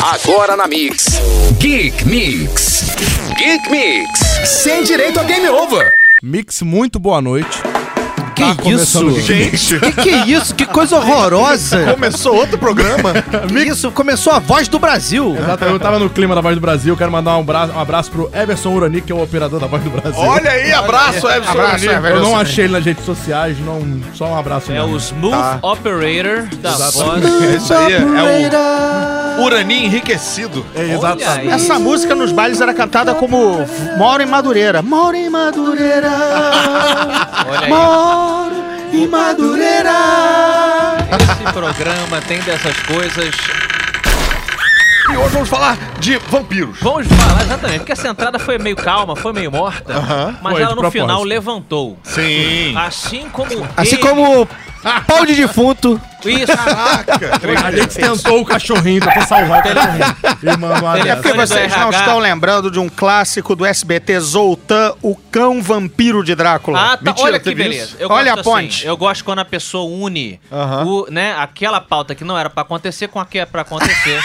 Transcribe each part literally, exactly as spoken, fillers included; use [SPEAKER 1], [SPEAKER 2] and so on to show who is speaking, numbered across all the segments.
[SPEAKER 1] Agora na Mix. Geek Mix. Geek Mix.
[SPEAKER 2] Sem direito a game over.
[SPEAKER 3] Mix, muito boa noite.
[SPEAKER 4] Que
[SPEAKER 3] Tá
[SPEAKER 4] isso?
[SPEAKER 5] Gente,
[SPEAKER 4] Que que é isso? Que coisa horrorosa.
[SPEAKER 5] começou outro programa.
[SPEAKER 4] Que isso? Começou a Voz do Brasil.
[SPEAKER 3] Exatamente, eu tava no clima da Voz do Brasil. Quero mandar um abraço, um abraço pro Everson Urani, que é o operador da Voz do Brasil.
[SPEAKER 5] Olha aí, abraço, Everson.
[SPEAKER 4] Abraço,
[SPEAKER 5] Urani.
[SPEAKER 3] Eu não achei ele nas redes sociais, não, só um abraço.
[SPEAKER 6] É
[SPEAKER 3] mesmo.
[SPEAKER 6] o Smooth
[SPEAKER 5] Tá.
[SPEAKER 6] Operator da
[SPEAKER 3] Exatamente.
[SPEAKER 6] voz.
[SPEAKER 5] É isso aí, é o Urani enriquecido.
[SPEAKER 3] É, exatamente.
[SPEAKER 6] Olha aí.
[SPEAKER 2] Essa música nos bailes era cantada como Moro em Madureira. Moro em Madureira.
[SPEAKER 6] Olha aí.
[SPEAKER 2] Moro em Madureira.
[SPEAKER 6] Esse programa tem dessas coisas.
[SPEAKER 5] E hoje vamos falar de vampiros.
[SPEAKER 6] Vamos falar exatamente, porque essa entrada foi meio calma, foi meio morta,
[SPEAKER 5] Aham.
[SPEAKER 6] mas
[SPEAKER 3] Foi,
[SPEAKER 6] ela
[SPEAKER 3] de
[SPEAKER 6] no
[SPEAKER 3] propósito.
[SPEAKER 6] final levantou.
[SPEAKER 5] Sim.
[SPEAKER 6] Assim como.
[SPEAKER 4] Assim
[SPEAKER 6] ele-
[SPEAKER 4] como pau de defunto.
[SPEAKER 6] Isso.
[SPEAKER 5] Caraca.
[SPEAKER 3] A gente tentou o cachorrinho pra salvar o cachorrinho. E mandou uma
[SPEAKER 6] Ele-
[SPEAKER 2] É
[SPEAKER 3] dessa.
[SPEAKER 2] porque vocês
[SPEAKER 6] do
[SPEAKER 2] não
[SPEAKER 6] R H.
[SPEAKER 2] estão lembrando de um clássico do S B T, Zoltan, o cão vampiro de Drácula.
[SPEAKER 6] Ah, tá.
[SPEAKER 5] Mentira,
[SPEAKER 6] Olha que
[SPEAKER 5] teve
[SPEAKER 6] beleza.
[SPEAKER 5] isso?
[SPEAKER 6] Eu
[SPEAKER 2] Olha
[SPEAKER 6] gosto
[SPEAKER 2] a ponte.
[SPEAKER 6] assim, eu gosto quando a pessoa une
[SPEAKER 5] Aham.
[SPEAKER 6] o, né, aquela pauta que não era pra acontecer com a que é pra acontecer.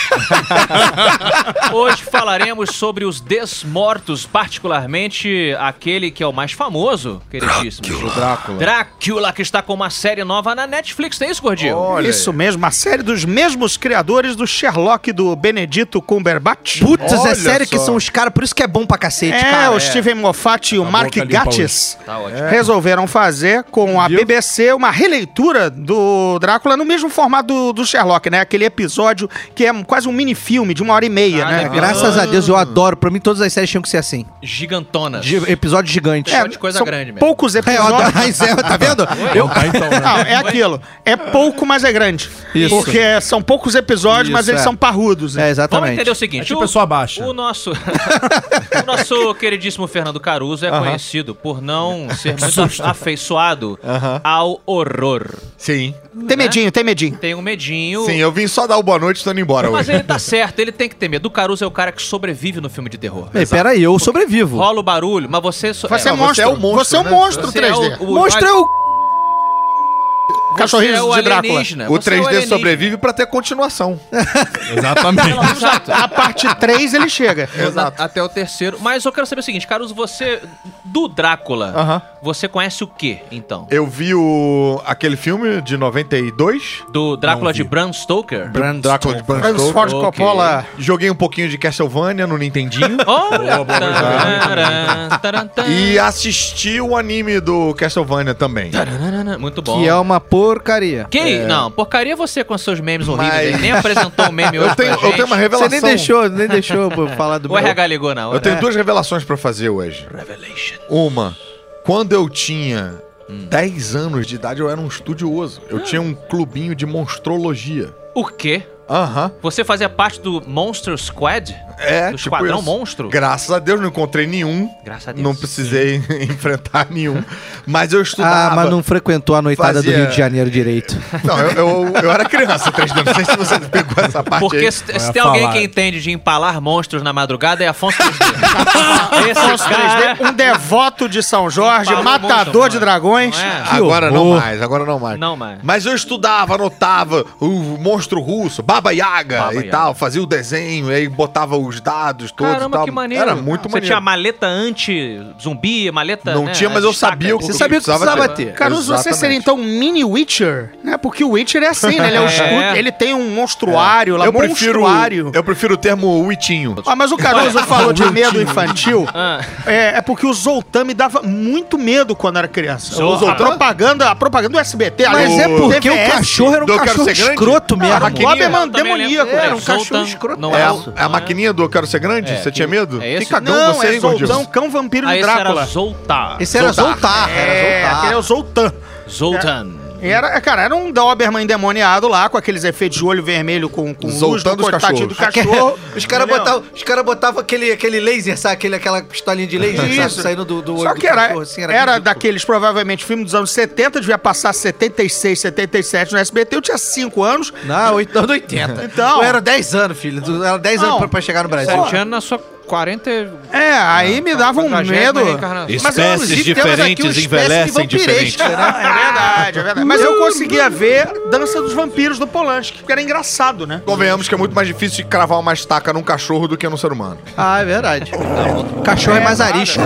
[SPEAKER 6] Hoje falaremos sobre os desmortos, particularmente aquele que é o mais famoso, queridíssimo.
[SPEAKER 5] O Drácula.
[SPEAKER 6] Drácula, que está com uma série nova na Netflix. Tem isso, Gordinho?
[SPEAKER 5] Olha.
[SPEAKER 2] Isso mesmo, a série dos mesmos criadores do Sherlock do Benedito Cumberbatch.
[SPEAKER 4] Putz,
[SPEAKER 5] Olha
[SPEAKER 4] é sério que
[SPEAKER 5] só.
[SPEAKER 4] são os caras, por isso que é bom pra cacete,
[SPEAKER 2] É,
[SPEAKER 4] cara.
[SPEAKER 2] o Steven Moffat e o
[SPEAKER 3] A
[SPEAKER 2] Mark
[SPEAKER 3] boca limpa
[SPEAKER 2] Gatiss
[SPEAKER 6] Tá ótimo.
[SPEAKER 2] resolveram fazer com a
[SPEAKER 3] Viu?
[SPEAKER 2] B B C uma releitura do Drácula no mesmo formato do, do Sherlock, né? Aquele episódio que é quase um mini-filme de uma hora e meia,
[SPEAKER 6] Ah,
[SPEAKER 2] né?
[SPEAKER 6] legal.
[SPEAKER 4] Graças a Deus, eu adoro. Pra mim, todas as séries tinham que ser assim.
[SPEAKER 6] Gigantonas.
[SPEAKER 4] Gi- episódio gigante.
[SPEAKER 6] É, de coisa
[SPEAKER 2] são
[SPEAKER 6] grande mesmo.
[SPEAKER 2] poucos
[SPEAKER 4] É, eu
[SPEAKER 2] episódios.
[SPEAKER 4] adoro. Mas é, tá vendo?
[SPEAKER 3] Eu... Tá, então, né?
[SPEAKER 2] Não, é aquilo. É pouco, mas é grande.
[SPEAKER 4] Isso.
[SPEAKER 2] Porque são poucos episódios, mas
[SPEAKER 4] Isso,
[SPEAKER 2] eles
[SPEAKER 4] é.
[SPEAKER 2] são parrudos.
[SPEAKER 4] É,
[SPEAKER 2] né?
[SPEAKER 4] exatamente.
[SPEAKER 6] Vamos entender o seguinte.
[SPEAKER 3] É tipo
[SPEAKER 6] o,
[SPEAKER 3] pessoa baixa.
[SPEAKER 6] O nosso, o nosso queridíssimo Fernando Caruso é conhecido por não ser muito afeiçoado
[SPEAKER 5] Aham.
[SPEAKER 6] ao horror.
[SPEAKER 5] Sim.
[SPEAKER 2] Tem medinho, tem medinho.
[SPEAKER 6] Tem um medinho.
[SPEAKER 5] Sim, eu vim só dar o boa noite e tô indo embora
[SPEAKER 6] Mas
[SPEAKER 5] hoje.
[SPEAKER 6] ele tá certo, ele tem que ter medo. O Caruso é o cara que sobrevive no filme de terror.
[SPEAKER 4] Ei, peraí, eu sobrevivo.
[SPEAKER 6] Rola o barulho, mas você... So...
[SPEAKER 2] Você é,
[SPEAKER 5] não,
[SPEAKER 2] monstro.
[SPEAKER 5] você é o monstro,
[SPEAKER 2] Você é um
[SPEAKER 5] né?
[SPEAKER 2] monstro
[SPEAKER 6] você
[SPEAKER 2] três D.
[SPEAKER 6] é o, o,
[SPEAKER 4] Monstro é o...
[SPEAKER 2] Cachorrinho
[SPEAKER 6] você é o
[SPEAKER 2] de Drácula.
[SPEAKER 6] alienígena,
[SPEAKER 5] O
[SPEAKER 6] você é
[SPEAKER 5] três D
[SPEAKER 6] alienígena.
[SPEAKER 5] sobrevive pra ter continuação.
[SPEAKER 3] Exatamente.
[SPEAKER 6] Exato.
[SPEAKER 2] A parte três ele chega.
[SPEAKER 5] Exato.
[SPEAKER 6] Até o terceiro. Mas eu quero saber o seguinte, Caruso, você... Do Drácula,
[SPEAKER 5] Aham.
[SPEAKER 6] você conhece o quê, então?
[SPEAKER 5] Eu vi o aquele filme de noventa e dois.
[SPEAKER 6] Do Drácula
[SPEAKER 3] Não
[SPEAKER 6] de
[SPEAKER 3] vi.
[SPEAKER 6] Bram Stoker?
[SPEAKER 5] Drácula de Bram
[SPEAKER 2] Francis
[SPEAKER 5] Stoker.
[SPEAKER 2] Ford
[SPEAKER 6] Ok.
[SPEAKER 2] Coppola.
[SPEAKER 5] Joguei um pouquinho de Castlevania no Nintendinho.
[SPEAKER 6] Olha!
[SPEAKER 3] Boa, boa,
[SPEAKER 6] Taran, taran, taran.
[SPEAKER 5] E assisti o anime do Castlevania também.
[SPEAKER 6] Taranana, muito bom.
[SPEAKER 4] Que é uma porcaria.
[SPEAKER 6] Que? Não, porcaria você com seus memes horríveis.
[SPEAKER 5] Mas-
[SPEAKER 6] Ele nem apresentou o meme hoje
[SPEAKER 5] Eu tenho,
[SPEAKER 6] pra
[SPEAKER 5] eu
[SPEAKER 6] gente.
[SPEAKER 5] tenho uma
[SPEAKER 4] Você
[SPEAKER 5] revelação.
[SPEAKER 4] nem deixou, nem deixou pra falar do
[SPEAKER 6] O R H ligou, não.
[SPEAKER 5] Eu tenho duas revelações pra fazer hoje.
[SPEAKER 6] Revelation.
[SPEAKER 5] Uma, quando eu tinha dez anos de idade, eu era um estudioso. Eu tinha um clubinho de monstrologia.
[SPEAKER 6] O quê?
[SPEAKER 5] Aham.
[SPEAKER 6] Você fazia parte do Monster Squad?
[SPEAKER 5] É,
[SPEAKER 6] Do
[SPEAKER 5] tipo
[SPEAKER 6] Esquadrão
[SPEAKER 5] isso.
[SPEAKER 6] Monstro?
[SPEAKER 5] Graças a Deus não encontrei nenhum.
[SPEAKER 6] Graças a Deus.
[SPEAKER 5] Não precisei enfrentar nenhum. Mas eu estudava.
[SPEAKER 4] Ah, mas não frequentou a noitada
[SPEAKER 5] Fazia-
[SPEAKER 4] do Rio de Janeiro direito.
[SPEAKER 5] Não, eu, eu, eu era criança, três anos. Não sei se você pegou essa parte
[SPEAKER 6] Porque
[SPEAKER 5] aí.
[SPEAKER 6] se,
[SPEAKER 3] Eu
[SPEAKER 6] se
[SPEAKER 3] ia
[SPEAKER 6] tem alguém
[SPEAKER 3] falar.
[SPEAKER 6] que entende de empalar monstros na madrugada é Afonso três D. Esse
[SPEAKER 2] Afonso
[SPEAKER 6] cara...
[SPEAKER 2] três D, um devoto de São Jorge,
[SPEAKER 6] Falou
[SPEAKER 2] matador
[SPEAKER 6] monstro,
[SPEAKER 2] de
[SPEAKER 6] mano.
[SPEAKER 2] dragões.
[SPEAKER 6] Não é?
[SPEAKER 4] Que
[SPEAKER 5] Agora não
[SPEAKER 4] horror.
[SPEAKER 5] mais, agora não mais.
[SPEAKER 6] Não mais.
[SPEAKER 5] Mas eu estudava, anotava o monstro russo, Baba Yaga
[SPEAKER 6] Baba
[SPEAKER 5] e
[SPEAKER 6] Yaga.
[SPEAKER 5] tal, fazia o desenho, aí botava os dados todos e
[SPEAKER 6] Caramba,
[SPEAKER 5] tal.
[SPEAKER 6] que maneiro.
[SPEAKER 5] Era muito
[SPEAKER 6] Você
[SPEAKER 5] maneiro.
[SPEAKER 6] tinha maleta anti-zumbi, maleta...
[SPEAKER 5] Não
[SPEAKER 6] né,
[SPEAKER 5] tinha, mas eu
[SPEAKER 6] destaca-
[SPEAKER 5] sabia o
[SPEAKER 4] Você
[SPEAKER 5] que
[SPEAKER 4] sabia o que precisava
[SPEAKER 5] ter.
[SPEAKER 4] ter.
[SPEAKER 2] Caruso, você
[SPEAKER 5] Exatamente.
[SPEAKER 2] seria então um mini Witcher, né? Porque o Witcher é assim, né? Ele, é um
[SPEAKER 6] É.
[SPEAKER 2] estudo- ele tem um monstruário lá,
[SPEAKER 5] Eu prefiro,
[SPEAKER 2] monstruário.
[SPEAKER 5] eu prefiro o termo Witinho.
[SPEAKER 2] Ah, mas o Caruso falou de medo infantil.
[SPEAKER 6] Ah.
[SPEAKER 2] É, é porque o Zoltan me dava muito medo quando era criança.
[SPEAKER 6] Zoltan?
[SPEAKER 2] O Zoltan? A propaganda, a propaganda do S B T.
[SPEAKER 4] Mas
[SPEAKER 2] aliás,
[SPEAKER 4] é porque
[SPEAKER 2] T V S.
[SPEAKER 4] o cachorro era um
[SPEAKER 5] Do Eu Quero
[SPEAKER 4] cachorro
[SPEAKER 5] Ser Grande?
[SPEAKER 4] escroto
[SPEAKER 2] Não,
[SPEAKER 4] mesmo.
[SPEAKER 2] a Doberman
[SPEAKER 6] Eu também
[SPEAKER 2] demoníaco.
[SPEAKER 6] lembro.
[SPEAKER 2] Era um
[SPEAKER 6] É,
[SPEAKER 2] cachorro
[SPEAKER 6] Zoltan
[SPEAKER 2] escroto.
[SPEAKER 6] não
[SPEAKER 5] É
[SPEAKER 6] é
[SPEAKER 5] a,
[SPEAKER 6] isso,
[SPEAKER 5] é a
[SPEAKER 6] não
[SPEAKER 5] maquininha do Eu Quero Ser Grande?
[SPEAKER 6] É,
[SPEAKER 5] Você
[SPEAKER 6] que-
[SPEAKER 5] tinha medo?
[SPEAKER 6] é esse?
[SPEAKER 5] Que cagão
[SPEAKER 2] Não,
[SPEAKER 5] você,
[SPEAKER 2] é
[SPEAKER 5] hein, Gordinho?
[SPEAKER 2] Zoltão, cão vampiro
[SPEAKER 6] Ah,
[SPEAKER 2] de
[SPEAKER 6] esse
[SPEAKER 2] Drácula.
[SPEAKER 6] era Zoltar.
[SPEAKER 4] Esse era
[SPEAKER 5] Zoltar.
[SPEAKER 4] Zoltar.
[SPEAKER 2] É,
[SPEAKER 4] Era
[SPEAKER 2] aquele é o
[SPEAKER 4] Zoltar.
[SPEAKER 2] Zoltan.
[SPEAKER 6] Zoltan.
[SPEAKER 2] Era, cara, era um Doberman endemoniado lá, com aqueles efeitos de olho vermelho com, com luz no
[SPEAKER 5] Zoltando os
[SPEAKER 2] coitadinho do
[SPEAKER 5] cachorros.
[SPEAKER 2] cachorro.
[SPEAKER 4] Os caras
[SPEAKER 2] Entendeu?
[SPEAKER 4] botavam, os cara botavam aquele, aquele laser, sabe? Aquele, aquela pistolinha de laser, sabe?
[SPEAKER 2] Isso.
[SPEAKER 4] Saindo do, do olho
[SPEAKER 2] Só
[SPEAKER 4] do
[SPEAKER 2] que era,
[SPEAKER 4] cachorro, assim,
[SPEAKER 2] era,
[SPEAKER 4] ridículo.
[SPEAKER 2] daqueles, provavelmente, filmes dos anos setenta, devia passar setenta e seis, setenta e sete no S B T, eu tinha cinco anos.
[SPEAKER 4] Não, oito- anos oitenta.
[SPEAKER 2] Então-
[SPEAKER 4] Eu era dez anos, filho. Eu era dez
[SPEAKER 2] Não.
[SPEAKER 4] anos pra, pra chegar no Brasil.
[SPEAKER 6] Sete anos na sua quarenta...
[SPEAKER 2] É, aí me dava um medo.
[SPEAKER 7] Espécies diferentes envelhecem diferente.
[SPEAKER 2] Né? É verdade, é verdade. Mas eu conseguia ver Dança dos Vampiros do Polanski, porque era engraçado, né?
[SPEAKER 5] Convenhamos que é muito mais difícil de cravar uma estaca num cachorro do que num ser humano.
[SPEAKER 4] Ah, é verdade. O cachorro é, é mais arisco.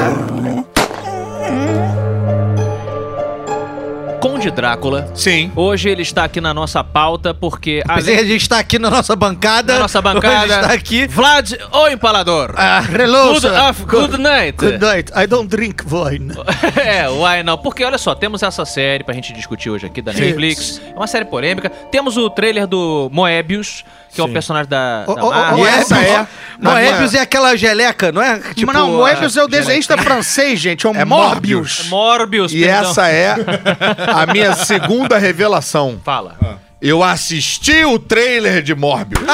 [SPEAKER 6] Conde Drácula.
[SPEAKER 5] Sim.
[SPEAKER 6] Hoje ele está aqui na nossa pauta porque...
[SPEAKER 4] A gente está aqui na nossa bancada.
[SPEAKER 6] Na nossa bancada.
[SPEAKER 4] Hoje está aqui.
[SPEAKER 6] Vlad, o Empalador.
[SPEAKER 2] Ah, hello,
[SPEAKER 6] Good, af, good night.
[SPEAKER 2] Good night. I don't drink wine.
[SPEAKER 6] É, why não? Porque, olha só, temos essa série pra gente discutir hoje aqui da Netflix. É uma série polêmica. Temos o trailer do Moebius, que Sim. é um personagem da,
[SPEAKER 2] oh,
[SPEAKER 6] da
[SPEAKER 2] oh,
[SPEAKER 6] Marvel.
[SPEAKER 2] oh, essa é...
[SPEAKER 4] Moebius é aquela geleca, não é?
[SPEAKER 2] Tipo, não, Moebius é o desenhista francês, gente. É o
[SPEAKER 5] é
[SPEAKER 2] Morbius.
[SPEAKER 6] Morbius.
[SPEAKER 5] E perdão. Essa é a minha segunda revelação.
[SPEAKER 6] Fala.
[SPEAKER 5] Ah. Eu assisti o trailer de Morbius.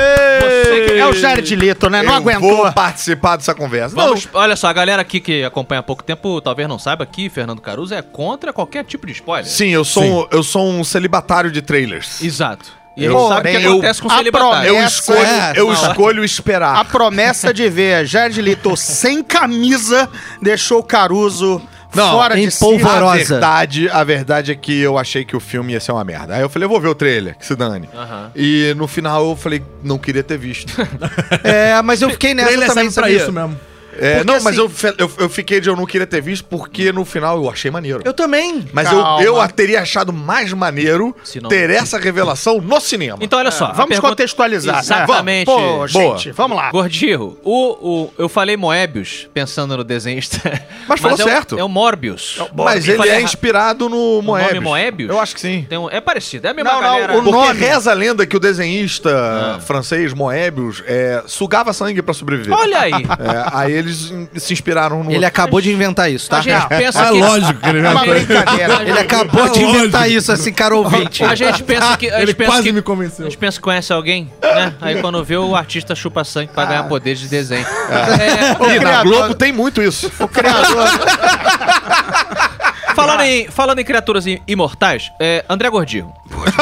[SPEAKER 2] Aê! Que... É o Jared Leto, né? Não
[SPEAKER 5] eu
[SPEAKER 2] aguentou.
[SPEAKER 5] Vou participar dessa conversa.
[SPEAKER 6] Vamos, olha só, a galera aqui que acompanha há pouco tempo talvez não saiba que Fernando Caruso é contra qualquer tipo de spoiler.
[SPEAKER 5] Sim, eu sou, Sim. Um, eu sou um celibatário de trailers.
[SPEAKER 6] Exato. E
[SPEAKER 5] eu,
[SPEAKER 6] ele sabe o que
[SPEAKER 5] eu,
[SPEAKER 6] acontece com o celibatário.
[SPEAKER 5] Eu escolho, é, eu escolho esperar.
[SPEAKER 2] A promessa de ver Jared Leto sem camisa deixou o Caruso...
[SPEAKER 5] Não,
[SPEAKER 2] fora de
[SPEAKER 5] polvorosa. A verdade, a verdade é que eu achei que o filme ia ser uma merda. Aí eu falei, eu vou ver o trailer, que se dane.
[SPEAKER 6] Uh-huh.
[SPEAKER 5] E no final eu falei, não queria ter visto.
[SPEAKER 4] É, mas eu fiquei nessa
[SPEAKER 3] trailer
[SPEAKER 4] também,
[SPEAKER 3] pra
[SPEAKER 4] sabia?
[SPEAKER 3] isso mesmo.
[SPEAKER 5] É,
[SPEAKER 4] porque,
[SPEAKER 5] não,
[SPEAKER 4] assim,
[SPEAKER 5] mas eu, eu, eu fiquei de eu não queria ter visto porque no final eu achei maneiro.
[SPEAKER 4] Eu também.
[SPEAKER 5] Mas eu, eu teria achado mais maneiro
[SPEAKER 6] não...
[SPEAKER 5] ter essa revelação no cinema.
[SPEAKER 6] Então, olha só.
[SPEAKER 2] É, vamos pergunta... contextualizar.
[SPEAKER 6] Exatamente.
[SPEAKER 2] Né? Pô, gente, vamos lá.
[SPEAKER 6] Gordirro, o, o, eu falei Moebius, pensando no desenhista.
[SPEAKER 5] Mas falou
[SPEAKER 6] mas
[SPEAKER 5] certo.
[SPEAKER 6] É o, é o Morbius.
[SPEAKER 5] É o Morbius. Mas ele é inspirado no Moebius. O nome
[SPEAKER 6] Moebius?
[SPEAKER 5] Eu acho que sim.
[SPEAKER 6] Tem um, é parecido, é a mesma
[SPEAKER 5] não,
[SPEAKER 6] galera.
[SPEAKER 5] Não, o porque nome... reza a lenda que o desenhista ah. francês Moebius é, sugava sangue pra sobreviver.
[SPEAKER 6] Olha aí.
[SPEAKER 5] É, aí eles se inspiraram no...
[SPEAKER 4] Ele acabou de inventar isso, tá?
[SPEAKER 6] A gente pensa
[SPEAKER 3] é
[SPEAKER 6] que...
[SPEAKER 3] lógico que ele inventou.
[SPEAKER 4] Ele acabou de inventar isso, assim, cara ouvinte.
[SPEAKER 6] A gente pensa que... A gente
[SPEAKER 3] ele
[SPEAKER 6] pensa
[SPEAKER 3] quase
[SPEAKER 6] que,
[SPEAKER 3] me convenceu.
[SPEAKER 6] A gente pensa que conhece alguém, né? Aí quando vê, o artista chupa sangue pra ganhar poder de desenho. É.
[SPEAKER 5] É, e na Globo tem muito isso.
[SPEAKER 2] O criador...
[SPEAKER 6] Falando em, falando em criaturas imortais, é, André Gordirro,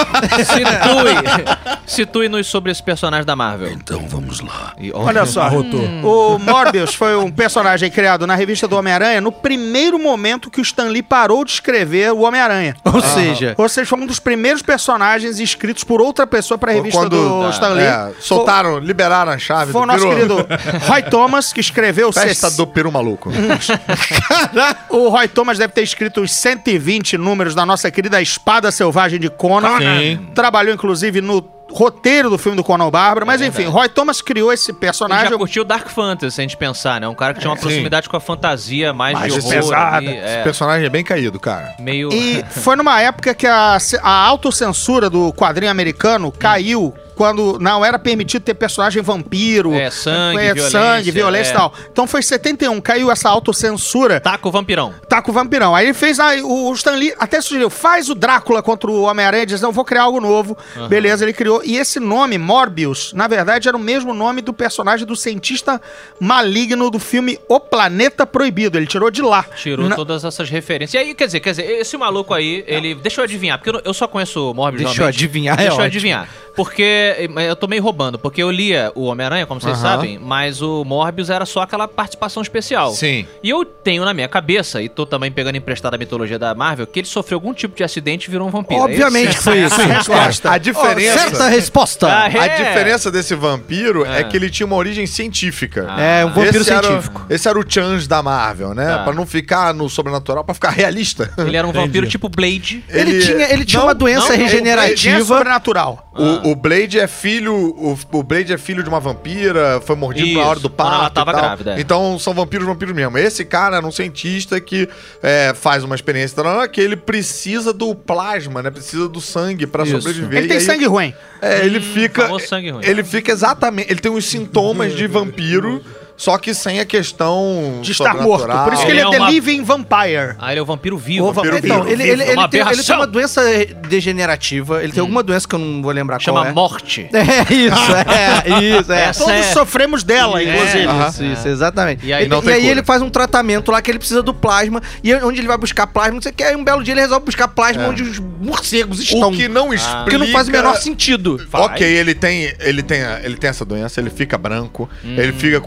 [SPEAKER 6] situe, situe-nos sobre esse personagem da Marvel.
[SPEAKER 1] Então vamos lá.
[SPEAKER 2] E, olha só, hum. o Morbius foi um personagem criado na revista do Homem-Aranha no primeiro momento que o Stan Lee parou de escrever o Homem-Aranha.
[SPEAKER 4] Ou seja...
[SPEAKER 2] Ou seja, foi um dos primeiros personagens escritos por outra pessoa pra revista Quando, do ah, Stan Lee. É,
[SPEAKER 5] soltaram, foi, liberaram a chave.
[SPEAKER 2] Foi o nosso querido Roy Thomas que escreveu...
[SPEAKER 5] Festa do Peru Maluco.
[SPEAKER 2] O Roy Thomas deve ter escrito os cento e vinte números da nossa querida Espada Selvagem de Conan. Sim. Trabalhou, inclusive, no roteiro do filme do Conan o Bárbaro. Mas, é enfim, Roy Thomas criou esse personagem.
[SPEAKER 6] Ele já curtiu Dark Fantasy, se a gente pensar, né? Um cara que tinha uma é, proximidade sim. com a fantasia mais, mais de horror.
[SPEAKER 5] Pesada. É. Esse personagem é bem caído, cara.
[SPEAKER 6] Meio...
[SPEAKER 2] E foi numa época que a, a autocensura do quadrinho americano caiu quando não era permitido ter personagem vampiro.
[SPEAKER 6] É, sangue,
[SPEAKER 2] é,
[SPEAKER 6] violência.
[SPEAKER 2] Sangue, violência e
[SPEAKER 6] é.
[SPEAKER 2] tal. Então foi em setenta e um, caiu essa autocensura.
[SPEAKER 6] Taca o vampirão.
[SPEAKER 2] Taca o vampirão. Aí ele fez, aí, o Stan Lee até sugeriu, faz o Drácula contra o Homem-Aranha, diz, não, vou criar algo novo. Uhum. Beleza, ele criou. E esse nome, Morbius, na verdade era o mesmo nome do personagem do cientista maligno do filme O Planeta Proibido. Ele tirou de lá.
[SPEAKER 6] Tirou
[SPEAKER 2] na...
[SPEAKER 6] todas essas referências. E aí, quer dizer, quer dizer, esse maluco aí, ele... Deixa eu adivinhar, porque eu, eu só conheço o Morbius.
[SPEAKER 4] Deixa eu adivinhar,
[SPEAKER 6] Deixa
[SPEAKER 4] é
[SPEAKER 6] eu adivinhar. Porque eu tô meio roubando, porque eu lia o Homem-Aranha, como vocês uhum. sabem, mas o Morbius era só aquela participação especial.
[SPEAKER 5] Sim.
[SPEAKER 6] E eu tenho na minha cabeça, e tô também pegando emprestado a mitologia da Marvel, que ele sofreu algum tipo de acidente e virou um vampiro.
[SPEAKER 4] Obviamente que foi isso.
[SPEAKER 2] Resposta.
[SPEAKER 5] A diferença...
[SPEAKER 4] Certa resposta.
[SPEAKER 6] Ah, é.
[SPEAKER 5] A diferença desse vampiro é. é que ele tinha uma origem científica.
[SPEAKER 6] Ah.
[SPEAKER 4] É, um vampiro
[SPEAKER 5] esse
[SPEAKER 4] científico.
[SPEAKER 5] Era, esse era o Chance da Marvel, né? Tá. Pra não ficar no sobrenatural, pra ficar realista.
[SPEAKER 6] Ele era um Entendi. vampiro tipo Blade.
[SPEAKER 4] Ele, ele tinha, ele tinha
[SPEAKER 5] não,
[SPEAKER 4] uma doença
[SPEAKER 2] não,
[SPEAKER 4] regenerativa.
[SPEAKER 2] Ele é sobrenatural.
[SPEAKER 5] O, ah. o Blade é filho... O, o Blade é filho de uma vampira, foi mordido Isso, na hora do parto.
[SPEAKER 6] Ela tava grávida. É.
[SPEAKER 5] Então são vampiros, vampiros mesmo. Esse cara era um cientista que é, faz uma experiência que ele precisa do plasma, né? Precisa do sangue pra Isso. sobreviver.
[SPEAKER 2] Ele tem
[SPEAKER 5] aí,
[SPEAKER 2] sangue ruim.
[SPEAKER 5] É, ele
[SPEAKER 6] hum,
[SPEAKER 5] fica...
[SPEAKER 6] Sangue ruim.
[SPEAKER 5] Ele fica exatamente... Ele tem os sintomas de vampiro... Só que sem a questão
[SPEAKER 2] de estar morto. Por isso que ele, ele é, é The
[SPEAKER 6] uma...
[SPEAKER 2] Living Vampire.
[SPEAKER 6] Ah, ele é o vampiro vivo.
[SPEAKER 2] O vampiro
[SPEAKER 4] então,
[SPEAKER 2] vivo.
[SPEAKER 4] Ele,
[SPEAKER 6] vivo.
[SPEAKER 4] ele, ele,
[SPEAKER 6] uma
[SPEAKER 4] tem, ele tem uma doença degenerativa. Ele tem hum. alguma doença que eu não vou lembrar
[SPEAKER 6] Chama
[SPEAKER 4] qual é.
[SPEAKER 6] Chama morte.
[SPEAKER 4] É isso, é isso. É.
[SPEAKER 2] Todos é... sofremos dela,
[SPEAKER 6] é,
[SPEAKER 2] inclusive.
[SPEAKER 4] Uh -huh. Isso, isso, exatamente.
[SPEAKER 6] E aí,
[SPEAKER 4] ele, e aí ele faz um tratamento lá que ele precisa do plasma. E onde ele vai buscar plasma, não sei o que. Aí um belo dia ele resolve buscar plasma é. onde os morcegos estão.
[SPEAKER 5] O que não explica...
[SPEAKER 4] Porque não faz o menor sentido.
[SPEAKER 5] Faz. Ok, ele tem, ele, tem, ele tem essa doença, ele fica branco, hum. ele fica com os caninos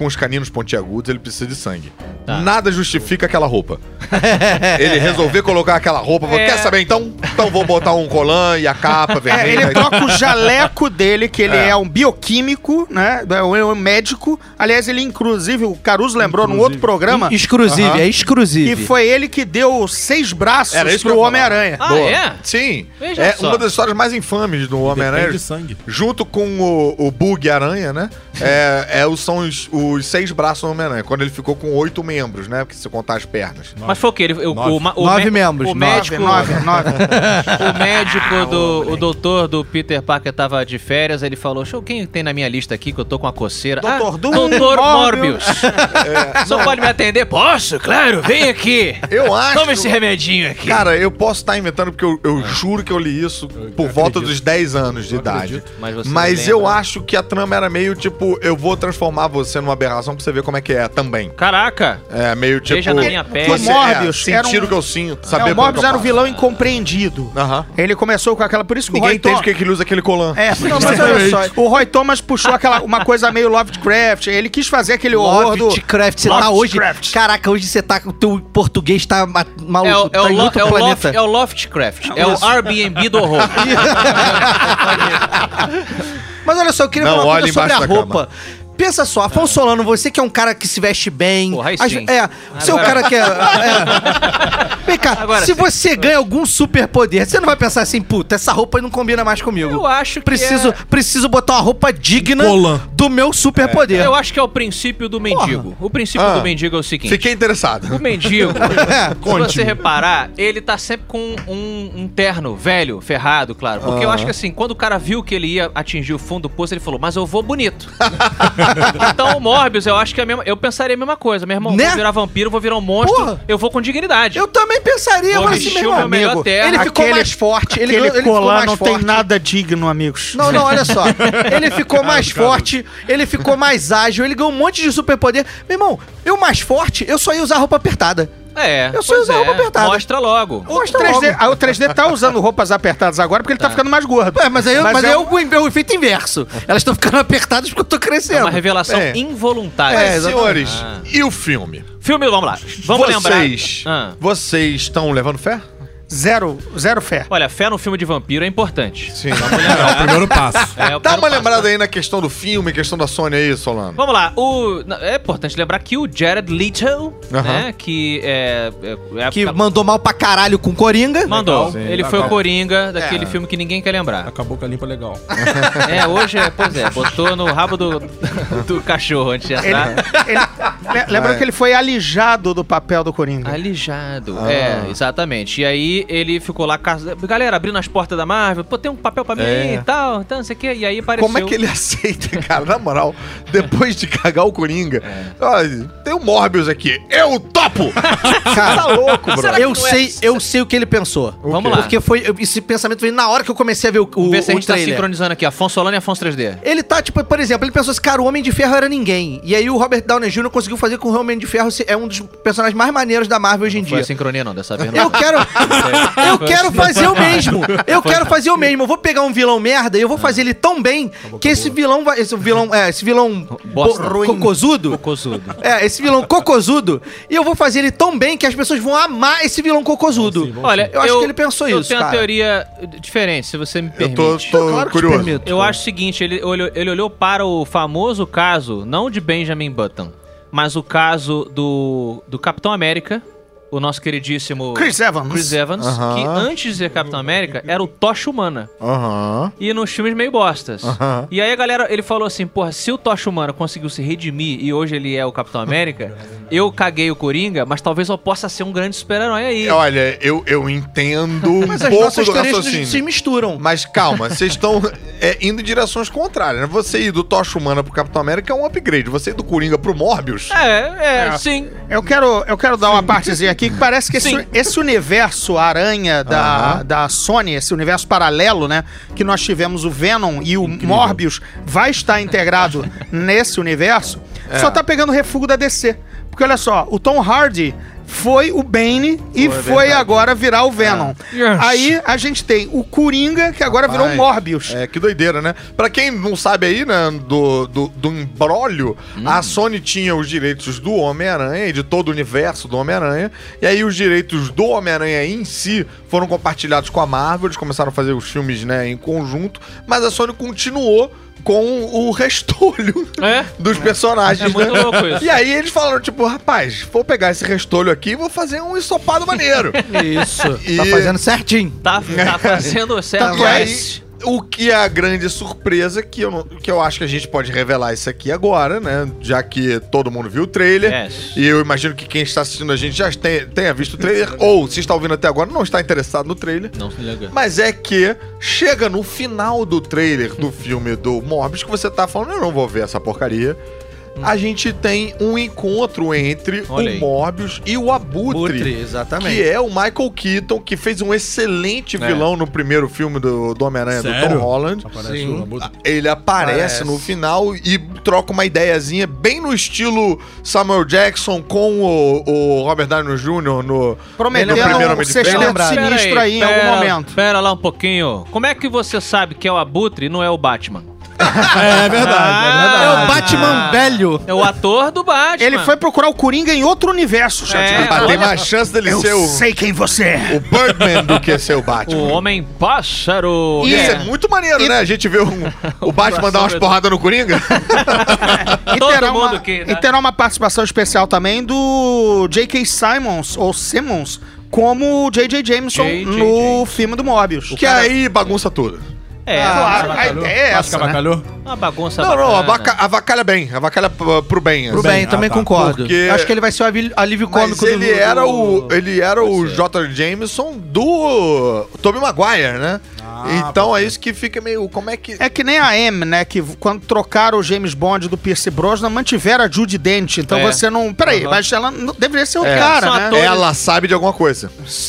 [SPEAKER 5] pequenos, pontiagudos, ele precisa de sangue.
[SPEAKER 6] Tá.
[SPEAKER 5] Nada justifica aquela roupa. Ele resolveu colocar aquela roupa, falou,
[SPEAKER 6] É.
[SPEAKER 5] quer saber então? Então vou botar um colã e a capa vermelha.
[SPEAKER 2] É, ele troca o jaleco dele, que ele é,
[SPEAKER 5] É.
[SPEAKER 2] um bioquímico, né? É um, é um médico. Aliás, ele, inclusive, o Caruso lembrou num outro programa.
[SPEAKER 4] Exclusive,
[SPEAKER 5] Aham.
[SPEAKER 4] é exclusive.
[SPEAKER 2] Que foi ele que deu seis braços
[SPEAKER 5] Era isso que
[SPEAKER 2] pro
[SPEAKER 5] eu ia
[SPEAKER 2] Homem-Aranha.
[SPEAKER 6] Ah,
[SPEAKER 5] Boa.
[SPEAKER 6] é?
[SPEAKER 5] Sim.
[SPEAKER 6] Veja
[SPEAKER 5] É
[SPEAKER 6] só.
[SPEAKER 5] uma das histórias mais infames do Homem-Aranha.
[SPEAKER 3] Depende de sangue.
[SPEAKER 5] Junto com o, o Bug Aranha, né? É, é, o- são os, os seis braços do Homem-Aranha. Quando ele ficou com oito membros, né? Porque se você contar as pernas.
[SPEAKER 6] Mas foi o quê? Ele, o,
[SPEAKER 3] Nove.
[SPEAKER 6] o, ma- o
[SPEAKER 4] Nove
[SPEAKER 6] mé-
[SPEAKER 4] membros,
[SPEAKER 6] O
[SPEAKER 4] nove,
[SPEAKER 6] médico,
[SPEAKER 2] Nove, nove.
[SPEAKER 6] o médico do o doutor do Peter Parker tava de férias, ele falou: "Show, quem tem na minha lista aqui que eu tô com a coceira?"
[SPEAKER 2] doutor
[SPEAKER 6] ah,
[SPEAKER 2] Doom,
[SPEAKER 6] doutor
[SPEAKER 2] Morbius.
[SPEAKER 6] Morbius. Só pode me atender? Posso? Claro, vem aqui.
[SPEAKER 5] Eu acho...
[SPEAKER 6] Toma esse remedinho aqui.
[SPEAKER 5] Cara, eu posso estar inventando porque eu, eu juro que eu li isso por volta
[SPEAKER 3] acredito.
[SPEAKER 5] dos dez anos de
[SPEAKER 3] Eu
[SPEAKER 5] idade.
[SPEAKER 3] acredito.
[SPEAKER 6] Mas você
[SPEAKER 5] Mas
[SPEAKER 6] lembra?
[SPEAKER 5] eu acho que a trama era meio tipo, eu vou transformar você numa aberração pra você ver como é que é também.
[SPEAKER 6] Caraca.
[SPEAKER 5] É meio tipo.
[SPEAKER 6] Veja na minha pele.
[SPEAKER 5] Você,
[SPEAKER 2] O Morbius
[SPEAKER 5] é,
[SPEAKER 2] era
[SPEAKER 5] sentir
[SPEAKER 2] um-
[SPEAKER 5] o que eu sinto,
[SPEAKER 2] É,
[SPEAKER 5] saber
[SPEAKER 2] o
[SPEAKER 5] como é
[SPEAKER 2] Morbius
[SPEAKER 5] que eu
[SPEAKER 2] era um
[SPEAKER 5] faço.
[SPEAKER 2] vilão incompreendido.
[SPEAKER 5] Aham.
[SPEAKER 2] Ele começou com aquela... Por isso que o
[SPEAKER 5] Ninguém
[SPEAKER 2] Roy
[SPEAKER 5] entende
[SPEAKER 2] Thomas...
[SPEAKER 5] porque que ele usa aquele colã.
[SPEAKER 2] É, mas olha só, o Roy Thomas puxou aquela, uma coisa meio Lovecraft. Ele quis fazer aquele horror do...
[SPEAKER 4] Lovecraft, você tá hoje...
[SPEAKER 2] Lovecraft.
[SPEAKER 4] Caraca, hoje você tá... O teu português tá ma- maluco,
[SPEAKER 6] É o, é,
[SPEAKER 4] tá
[SPEAKER 6] o
[SPEAKER 4] em
[SPEAKER 6] lo,
[SPEAKER 4] outro
[SPEAKER 6] é, o
[SPEAKER 4] planeta.
[SPEAKER 6] loft, é o Loftcraft. É o Airbnb do horror.
[SPEAKER 4] Mas olha só, eu queria
[SPEAKER 5] Não,
[SPEAKER 4] falar uma
[SPEAKER 5] olha
[SPEAKER 4] coisa sobre a
[SPEAKER 5] embaixo da
[SPEAKER 4] roupa. Pensa só, Afonso Solano, você que é um cara que se veste bem.
[SPEAKER 6] Porra, aí
[SPEAKER 4] as-
[SPEAKER 6] sim.
[SPEAKER 4] é, você é um cara que é. é. Vem cá,
[SPEAKER 6] Agora
[SPEAKER 4] se
[SPEAKER 6] sim.
[SPEAKER 4] você ganha algum superpoder, você não vai pensar assim, puta, essa roupa não combina mais comigo.
[SPEAKER 6] Eu acho que
[SPEAKER 4] preciso,
[SPEAKER 6] é-
[SPEAKER 4] preciso botar uma roupa digna
[SPEAKER 3] Colã.
[SPEAKER 4] do meu superpoder.
[SPEAKER 6] Eu acho que é o princípio do mendigo. O princípio
[SPEAKER 5] Ah.
[SPEAKER 6] do mendigo é o seguinte.
[SPEAKER 5] Fiquei interessado.
[SPEAKER 6] O mendigo, se
[SPEAKER 5] Conte-me.
[SPEAKER 6] você reparar, ele tá sempre com um, um terno velho, ferrado, claro. Porque eu acho que assim, quando o cara viu que ele ia atingir o fundo do poço, ele falou, mas eu vou bonito. Então o Morbius, eu acho que é a mesma, eu pensaria a mesma coisa. Meu irmão,
[SPEAKER 4] Né?
[SPEAKER 6] vou virar vampiro, vou virar um monstro,
[SPEAKER 4] Porra.
[SPEAKER 6] eu vou com dignidade.
[SPEAKER 4] Eu também pensaria,
[SPEAKER 6] Vou
[SPEAKER 4] mas assim,
[SPEAKER 6] vestir
[SPEAKER 4] meu
[SPEAKER 6] o meu
[SPEAKER 4] irmão,
[SPEAKER 6] melhor
[SPEAKER 4] amigo,
[SPEAKER 6] terno.
[SPEAKER 4] ele ficou
[SPEAKER 2] Aquele-
[SPEAKER 4] mais forte. Ele,
[SPEAKER 2] Aquele
[SPEAKER 4] ele ficou
[SPEAKER 2] colar
[SPEAKER 4] mais
[SPEAKER 2] não
[SPEAKER 4] forte.
[SPEAKER 2] tem nada digno, amigos.
[SPEAKER 4] Não, não, olha só. Ele ficou mais forte, ele ficou mais ágil, ele ganhou um monte de superpoder. Meu irmão, eu mais forte, eu só ia usar roupa apertada.
[SPEAKER 6] É,
[SPEAKER 4] Eu só
[SPEAKER 6] pois
[SPEAKER 4] usava
[SPEAKER 6] é,
[SPEAKER 4] roupa apertada.
[SPEAKER 6] mostra logo.
[SPEAKER 2] O três D, ah, o três D tá usando roupas apertadas agora porque ele tá, ficando mais gordo.
[SPEAKER 4] Ué, mas aí, eu- mas
[SPEAKER 2] é
[SPEAKER 4] aí é
[SPEAKER 2] um-
[SPEAKER 4] o, é o efeito inverso. Elas estão ficando apertadas porque eu tô
[SPEAKER 6] É
[SPEAKER 4] crescendo.
[SPEAKER 6] uma revelação
[SPEAKER 5] É.
[SPEAKER 6] involuntária.
[SPEAKER 5] Mas,
[SPEAKER 4] É, exatamente.
[SPEAKER 5] senhores,
[SPEAKER 6] Ah.
[SPEAKER 5] e o filme?
[SPEAKER 6] Filme, vamos lá. Vamos lembrar.
[SPEAKER 5] vocês,
[SPEAKER 6] Ah.
[SPEAKER 5] vocês estão levando fé?
[SPEAKER 2] Zero, zero fé.
[SPEAKER 6] Olha, fé no filme de vampiro é importante.
[SPEAKER 5] Sim.
[SPEAKER 3] É o primeiro passo.
[SPEAKER 6] É,
[SPEAKER 5] Dá
[SPEAKER 6] eu quero
[SPEAKER 5] uma
[SPEAKER 6] passar.
[SPEAKER 5] lembrada aí na questão do filme, questão da Sony aí, Solano.
[SPEAKER 6] Vamos lá, o, é importante lembrar que o Jared Leto,
[SPEAKER 5] Aham.
[SPEAKER 6] né, que é... é, é
[SPEAKER 4] Que mandou mal pra caralho com Coringa.
[SPEAKER 6] mandou.
[SPEAKER 3] Legal.
[SPEAKER 6] Ele
[SPEAKER 3] Sim,
[SPEAKER 6] foi o
[SPEAKER 3] acabou.
[SPEAKER 6] Coringa daquele filme que ninguém quer lembrar.
[SPEAKER 3] Acabou com a limpa legal.
[SPEAKER 6] É, hoje é, pois é, botou no rabo do, do cachorro antes de
[SPEAKER 2] Ele,
[SPEAKER 6] entrar.
[SPEAKER 2] ele- le- lembra que ele foi alijado do papel do Coringa.
[SPEAKER 6] Alijado.
[SPEAKER 5] Ah.
[SPEAKER 6] É, exatamente. E aí ele ficou lá, casa- galera, abrindo as portas da Marvel, pô, tem um papel pra mim
[SPEAKER 5] É.
[SPEAKER 6] aí e tal, então não sei o que. E aí apareceu.
[SPEAKER 5] Como é que ele aceita, cara? Na moral, depois de cagar o Coringa,
[SPEAKER 6] É.
[SPEAKER 5] olha, tem o Morbius aqui. Eu topo!
[SPEAKER 4] Cara,
[SPEAKER 5] Tá louco, bro.
[SPEAKER 6] Será que
[SPEAKER 4] eu
[SPEAKER 6] não é-
[SPEAKER 4] sei, eu sei o que ele pensou.
[SPEAKER 6] Vamos lá.
[SPEAKER 4] Porque foi. Esse pensamento veio na hora que eu comecei a ver o, o,
[SPEAKER 6] Vamos ver se a
[SPEAKER 4] o
[SPEAKER 6] gente tá
[SPEAKER 4] trailer.
[SPEAKER 6] sincronizando aqui, Afonso Solano e Afonso três D.
[SPEAKER 4] Ele tá, tipo, por exemplo, ele pensou assim, cara, o Homem de Ferro era ninguém. E aí o Robert Downey Júnior conseguiu fazer com que o Homem de Ferro se- é um dos personagens mais maneiros da Marvel hoje em
[SPEAKER 6] Não foi
[SPEAKER 4] dia.
[SPEAKER 6] a sincronia não, dessa vez não.
[SPEAKER 4] Eu quero. Eu quero fazer o mesmo. Eu quero fazer o mesmo. Eu vou pegar um vilão merda e eu vou fazer ele tão bem que esse vilão vai. Esse vilão. É, esse vilão
[SPEAKER 6] Bosta.
[SPEAKER 4] bo- cocosudo.
[SPEAKER 6] Cocosudo.
[SPEAKER 4] É, esse vilão cocosudo. E eu vou fazer ele tão bem que as pessoas vão amar esse vilão cocosudo.
[SPEAKER 3] Sim,
[SPEAKER 6] Olha,
[SPEAKER 4] Eu acho que ele pensou
[SPEAKER 6] eu
[SPEAKER 4] isso,
[SPEAKER 6] tenho uma
[SPEAKER 4] cara.
[SPEAKER 6] teoria diferente, se você me
[SPEAKER 5] Eu
[SPEAKER 6] permite.
[SPEAKER 5] tô, tô
[SPEAKER 4] Claro que te
[SPEAKER 5] curioso.
[SPEAKER 4] permito.
[SPEAKER 6] Eu acho o seguinte, ele olhou, ele olhou para o famoso caso, não de Benjamin Button, mas o caso do, do Capitão América, o nosso queridíssimo
[SPEAKER 2] Chris Evans.
[SPEAKER 6] Chris Evans,
[SPEAKER 5] Aham.
[SPEAKER 6] que antes de ser Capitão América era o Tocha Humana.
[SPEAKER 5] Aham.
[SPEAKER 6] E nos filmes meio bostas.
[SPEAKER 5] Aham.
[SPEAKER 6] E aí a galera, ele falou assim, porra, se o Tocha Humana conseguiu se redimir e hoje ele é o Capitão América, eu caguei o Coringa, mas talvez eu possa ser um grande super-herói aí.
[SPEAKER 5] Olha, eu, eu entendo um
[SPEAKER 4] Mas as
[SPEAKER 5] pouco
[SPEAKER 4] nossas
[SPEAKER 5] do
[SPEAKER 4] teorias
[SPEAKER 5] raciocínio.
[SPEAKER 4] se misturam.
[SPEAKER 5] Mas calma, vocês estão é, indo em direções contrárias, né? Você ir do Tocha Humana pro Capitão América é um upgrade. Você ir do Coringa pro Morbius...
[SPEAKER 6] É, é,
[SPEAKER 2] É.
[SPEAKER 6] sim.
[SPEAKER 2] Eu quero, eu quero dar uma partezinha aqui que parece que
[SPEAKER 6] Sim.
[SPEAKER 2] esse, esse universo aranha da,
[SPEAKER 5] Aham.
[SPEAKER 2] da Sony, esse universo paralelo, né? Que nós tivemos o Venom e o Morbius vai estar integrado nesse universo,
[SPEAKER 5] É.
[SPEAKER 2] só tá pegando refúgio da D C. Porque olha só, o Tom Hardy foi o Bane e
[SPEAKER 5] Foi, é
[SPEAKER 2] foi
[SPEAKER 5] verdade.
[SPEAKER 2] agora virar o Venom.
[SPEAKER 6] Yes.
[SPEAKER 2] Aí a gente tem o Coringa, que agora virou o
[SPEAKER 5] Rapaz,
[SPEAKER 2] Morbius.
[SPEAKER 5] É, que doideira, né? Pra quem não sabe aí, né, do, do, do imbróglio,
[SPEAKER 2] Hum.
[SPEAKER 5] a Sony tinha os direitos do Homem-Aranha e de todo o universo do Homem-Aranha, e aí os direitos do Homem-Aranha em si foram compartilhados com a Marvel, eles começaram a fazer os filmes, né, em conjunto, mas a Sony continuou com o restolho
[SPEAKER 6] É?
[SPEAKER 5] dos personagens,
[SPEAKER 6] É muito
[SPEAKER 5] né?
[SPEAKER 6] louco isso.
[SPEAKER 5] E aí eles falaram, tipo, rapaz, vou pegar esse restolho aqui e vou fazer um ensopado maneiro.
[SPEAKER 4] Isso.
[SPEAKER 5] E-
[SPEAKER 4] Tá fazendo certinho.
[SPEAKER 6] Tá, tá fazendo certo.
[SPEAKER 5] E aí, o que é a grande surpresa, que eu, não- que eu acho que a gente pode revelar isso aqui agora, né? Já que todo mundo viu o trailer.
[SPEAKER 6] Yes.
[SPEAKER 5] E eu imagino que quem está assistindo a gente já tem- tenha visto o trailer. Ou, se está ouvindo até agora, não está interessado no trailer.
[SPEAKER 6] Não se liga.
[SPEAKER 5] Mas é que chega no final do trailer do filme do Morbius que você tá falando, eu não vou ver essa porcaria. A gente tem um encontro entre
[SPEAKER 6] Olha
[SPEAKER 5] o
[SPEAKER 6] aí.
[SPEAKER 5] Morbius e o Abutre.
[SPEAKER 4] Butre, exatamente.
[SPEAKER 5] Que é o Michael Keaton, que fez um excelente
[SPEAKER 6] É.
[SPEAKER 5] vilão no primeiro filme do, do Homem-Aranha, do Tom
[SPEAKER 3] Sério?
[SPEAKER 5] Holland.
[SPEAKER 3] Aparece
[SPEAKER 4] Sim.
[SPEAKER 3] o Abutre.
[SPEAKER 5] Ele aparece
[SPEAKER 4] Parece.
[SPEAKER 5] no final e troca uma ideiazinha bem no estilo Samuel Jackson com o, o Robert Downey júnior no
[SPEAKER 2] Prometendo
[SPEAKER 5] no primeiro
[SPEAKER 2] um
[SPEAKER 5] Homem de
[SPEAKER 2] sexteto
[SPEAKER 5] Ferro.
[SPEAKER 4] lembrado.
[SPEAKER 2] sinistro aí em
[SPEAKER 6] pera,
[SPEAKER 2] algum momento.
[SPEAKER 6] Pera lá um pouquinho. Como é que você sabe que é o Abutre e não é o Batman?
[SPEAKER 3] É, é verdade, é
[SPEAKER 4] É
[SPEAKER 3] verdade.
[SPEAKER 4] o Batman velho.
[SPEAKER 6] É o ator do Batman.
[SPEAKER 2] Ele foi procurar o Coringa em outro universo, chat.
[SPEAKER 6] É,
[SPEAKER 5] Ah, tem
[SPEAKER 6] olha-
[SPEAKER 5] mais chance dele
[SPEAKER 2] Eu
[SPEAKER 5] ser o,
[SPEAKER 2] sei quem você é.
[SPEAKER 5] o Birdman do que ser o
[SPEAKER 6] O
[SPEAKER 5] Batman.
[SPEAKER 6] Homem Pássaro.
[SPEAKER 5] Isso é
[SPEAKER 2] É.
[SPEAKER 5] muito maneiro, né? A gente vê um- o Batman dar umas porradas no Coringa.
[SPEAKER 2] E
[SPEAKER 6] Todo
[SPEAKER 2] terá,
[SPEAKER 6] mundo
[SPEAKER 2] uma,
[SPEAKER 6] que, né?
[SPEAKER 2] e terá uma participação especial também do J K. Simmons, ou Simmons, como J J. Jameson
[SPEAKER 6] J J.
[SPEAKER 2] no filme do Morbius.
[SPEAKER 5] Que aí bagunça tudo.
[SPEAKER 6] É,
[SPEAKER 2] Claro, a
[SPEAKER 3] Abacalhou?
[SPEAKER 2] ideia é
[SPEAKER 3] Acho que
[SPEAKER 2] essa, né?
[SPEAKER 3] abacalhou?
[SPEAKER 6] uma bagunça
[SPEAKER 5] Não, não,
[SPEAKER 6] bacana.
[SPEAKER 5] avaca, avacalha bem. Avacalha p- pro bem.
[SPEAKER 4] Pro
[SPEAKER 5] assim.
[SPEAKER 4] bem, também
[SPEAKER 3] Ah, tá.
[SPEAKER 4] concordo.
[SPEAKER 5] Porque-
[SPEAKER 4] Acho que ele vai ser o avi- alívio
[SPEAKER 5] Mas
[SPEAKER 4] cômico
[SPEAKER 5] ele
[SPEAKER 4] do...
[SPEAKER 5] era o,
[SPEAKER 4] do-
[SPEAKER 5] ele era o J. Jameson do Tobey Maguire, né? então é isso que fica meio... Como é que...
[SPEAKER 2] É que nem a M, né? Que quando trocaram o James Bond do Pierce Brosnan, mantiveram a Judy Dent. Então
[SPEAKER 6] É.
[SPEAKER 2] você não... Peraí,
[SPEAKER 6] Uhum.
[SPEAKER 2] mas ela não- deveria ser o
[SPEAKER 5] É.
[SPEAKER 2] cara,
[SPEAKER 6] São
[SPEAKER 2] né?
[SPEAKER 6] atores.
[SPEAKER 5] Ela sabe de alguma coisa.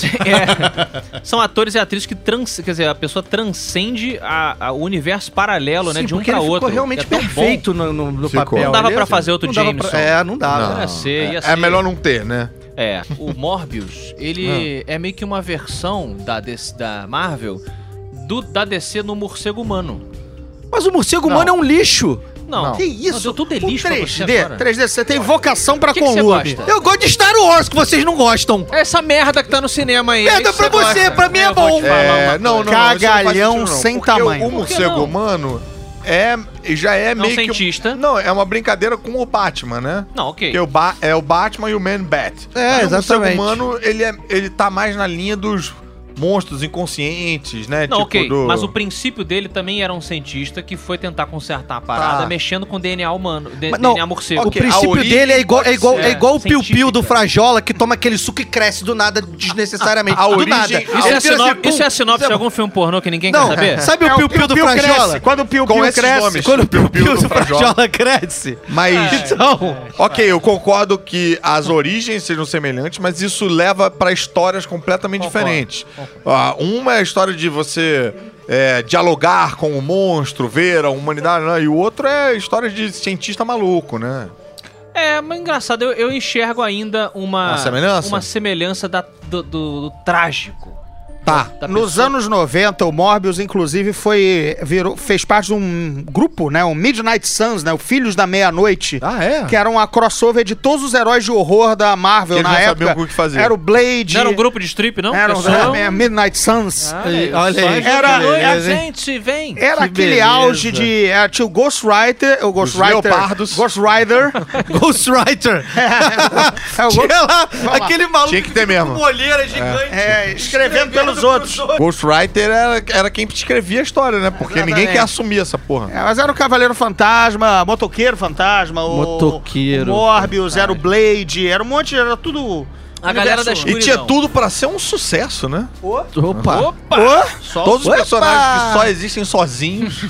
[SPEAKER 6] É. São atores e atrizes que trans, quer dizer, a pessoa transcende a, a- o universo paralelo, né?
[SPEAKER 4] Sim,
[SPEAKER 6] De um
[SPEAKER 4] porque
[SPEAKER 6] pra
[SPEAKER 4] ele
[SPEAKER 6] outro.
[SPEAKER 4] ficou realmente
[SPEAKER 6] É tão
[SPEAKER 4] perfeito no, no, no
[SPEAKER 5] Ficou.
[SPEAKER 4] papel.
[SPEAKER 6] Não dava
[SPEAKER 4] Ele-
[SPEAKER 6] pra fazer outro
[SPEAKER 4] não dava
[SPEAKER 6] Jameson.
[SPEAKER 4] pra- É, não dava.
[SPEAKER 6] Ia ser, ia
[SPEAKER 5] É
[SPEAKER 6] ser.
[SPEAKER 5] melhor não ter, né?
[SPEAKER 6] É, o Morbius, ele é meio que uma versão da, D C da Marvel do, da D C no morcego humano.
[SPEAKER 4] Mas o morcego
[SPEAKER 6] Não.
[SPEAKER 4] humano é um lixo.
[SPEAKER 6] Não.
[SPEAKER 2] Que isso?
[SPEAKER 6] Não, deu tudo é
[SPEAKER 2] O
[SPEAKER 6] lixo pra
[SPEAKER 2] três
[SPEAKER 6] você
[SPEAKER 2] D,
[SPEAKER 6] agora.
[SPEAKER 2] três D, você tem vocação pra
[SPEAKER 6] Que que você
[SPEAKER 2] conlude.
[SPEAKER 6] gosta?
[SPEAKER 4] Eu gosto de Star Wars, que vocês não gostam.
[SPEAKER 6] Essa merda que tá no cinema aí.
[SPEAKER 4] Merda
[SPEAKER 6] aí que
[SPEAKER 4] pra você,
[SPEAKER 6] gosta.
[SPEAKER 4] pra mim é
[SPEAKER 6] Eu vou
[SPEAKER 4] bom.
[SPEAKER 6] te falar
[SPEAKER 5] É,
[SPEAKER 6] uma
[SPEAKER 5] não, não,
[SPEAKER 6] coisa.
[SPEAKER 5] não, isso não faz
[SPEAKER 2] Cagalhão
[SPEAKER 5] sentido, não,
[SPEAKER 2] sem
[SPEAKER 5] porque
[SPEAKER 2] tamanho.
[SPEAKER 5] O, o
[SPEAKER 6] Por que
[SPEAKER 5] morcego
[SPEAKER 6] não?
[SPEAKER 5] humano é, já é
[SPEAKER 6] É um
[SPEAKER 5] meio que...
[SPEAKER 6] cientista.
[SPEAKER 5] Não, é uma brincadeira com o Batman, né?
[SPEAKER 6] Não, ok.
[SPEAKER 5] Porque o ba é o Batman e o Man-Bat.
[SPEAKER 4] É,
[SPEAKER 5] E o morcego
[SPEAKER 4] exatamente.
[SPEAKER 5] humano, ele, é, ele tá mais na linha dos monstros inconscientes, né?
[SPEAKER 6] Não, ok,
[SPEAKER 5] do-
[SPEAKER 6] mas o princípio dele também era um cientista que foi tentar consertar a parada
[SPEAKER 5] Tá.
[SPEAKER 6] mexendo com D N A humano, D-
[SPEAKER 4] Mas não,
[SPEAKER 6] D N A morcego.
[SPEAKER 4] O
[SPEAKER 5] Ok, a
[SPEAKER 4] princípio
[SPEAKER 5] origem
[SPEAKER 4] dele é igual, é
[SPEAKER 5] pode
[SPEAKER 4] igual,
[SPEAKER 6] ser
[SPEAKER 4] é igual o piu-piu
[SPEAKER 6] científica.
[SPEAKER 4] do Frajola, que toma aquele suco e cresce do nada, desnecessariamente.
[SPEAKER 5] A
[SPEAKER 4] do
[SPEAKER 5] origem-
[SPEAKER 4] nada.
[SPEAKER 5] Isso
[SPEAKER 6] Isso,
[SPEAKER 4] Ele
[SPEAKER 6] é
[SPEAKER 4] vira
[SPEAKER 6] sinop...
[SPEAKER 4] assim, pum,
[SPEAKER 6] isso é a sinopse de
[SPEAKER 4] sabe?
[SPEAKER 6] algum filme pornô que ninguém
[SPEAKER 4] Não,
[SPEAKER 6] quer saber?
[SPEAKER 4] sabe
[SPEAKER 2] É,
[SPEAKER 4] o piu-piu do
[SPEAKER 2] Piu-Piu
[SPEAKER 4] Frajola?
[SPEAKER 2] cresce. Quando o Piu
[SPEAKER 5] Com
[SPEAKER 2] Piu
[SPEAKER 5] esses
[SPEAKER 2] cresce...
[SPEAKER 5] nomes.
[SPEAKER 4] Quando o
[SPEAKER 5] Piu-piu
[SPEAKER 4] piu-piu
[SPEAKER 5] do
[SPEAKER 4] do
[SPEAKER 5] Frajola.
[SPEAKER 4] Frajola cresce.
[SPEAKER 5] Mas,
[SPEAKER 4] Então,
[SPEAKER 5] ok, eu concordo que as origens sejam semelhantes, mas isso leva pra histórias completamente
[SPEAKER 6] Concordo,
[SPEAKER 5] diferentes. Ah, uma é a história de você é, dialogar com o monstro, ver a humanidade, né? E o outro é a história de cientista maluco, né?
[SPEAKER 6] É, mas engraçado, eu, eu enxergo ainda uma...
[SPEAKER 5] Uma semelhança?
[SPEAKER 6] Uma semelhança da- do, do- do trágico.
[SPEAKER 5] Tá.
[SPEAKER 6] Da
[SPEAKER 2] Nos
[SPEAKER 6] pessoa-
[SPEAKER 2] anos noventa, o Morbius, inclusive, foi, virou, fez parte de um grupo, né? O Midnight Suns, né? O Filhos da Meia-Noite.
[SPEAKER 5] Ah, é?
[SPEAKER 2] Que era uma crossover de todos os heróis de horror da Marvel
[SPEAKER 5] Eles
[SPEAKER 2] na
[SPEAKER 5] não
[SPEAKER 2] época.
[SPEAKER 5] sabiam o que fazer.
[SPEAKER 2] Era o Blade.
[SPEAKER 6] Não era um grupo de strip, não?
[SPEAKER 2] Era um
[SPEAKER 6] Pessoal?
[SPEAKER 2] é, Midnight Suns.
[SPEAKER 6] Ah,
[SPEAKER 4] Olha
[SPEAKER 6] só
[SPEAKER 4] aí.
[SPEAKER 6] ajuda
[SPEAKER 2] Era-
[SPEAKER 6] a
[SPEAKER 2] era-
[SPEAKER 6] gente, vem.
[SPEAKER 2] Era
[SPEAKER 4] Que
[SPEAKER 2] aquele
[SPEAKER 4] beleza.
[SPEAKER 2] auge de... Era, tinha o Ghost Rider, o Ghost
[SPEAKER 5] Os
[SPEAKER 2] Rider...
[SPEAKER 5] leopardos.
[SPEAKER 2] Ghost Rider.
[SPEAKER 4] Ghostwriter.
[SPEAKER 2] é, o Ghost,
[SPEAKER 4] Tinha lá, aquele maluco
[SPEAKER 5] Tinha que ter mesmo.
[SPEAKER 4] com olheira gigante.
[SPEAKER 2] é, escrevendo pelos outros.
[SPEAKER 5] Ghostwriter era, era quem escrevia a história, né? Porque
[SPEAKER 2] Exatamente.
[SPEAKER 5] ninguém quer assumir essa porra.
[SPEAKER 2] É, mas era o Cavaleiro Fantasma, Motoqueiro Fantasma, o,
[SPEAKER 4] Motoqueiro
[SPEAKER 2] o Morbius, era o Blade, era um monte, era tudo...
[SPEAKER 6] A galera da
[SPEAKER 2] universo-
[SPEAKER 6] escuridão.
[SPEAKER 5] E tinha tudo pra ser um sucesso, né?
[SPEAKER 4] Opa.
[SPEAKER 6] Opa! Só
[SPEAKER 5] Todos os
[SPEAKER 4] Opa!
[SPEAKER 5] personagens que só existem sozinhos,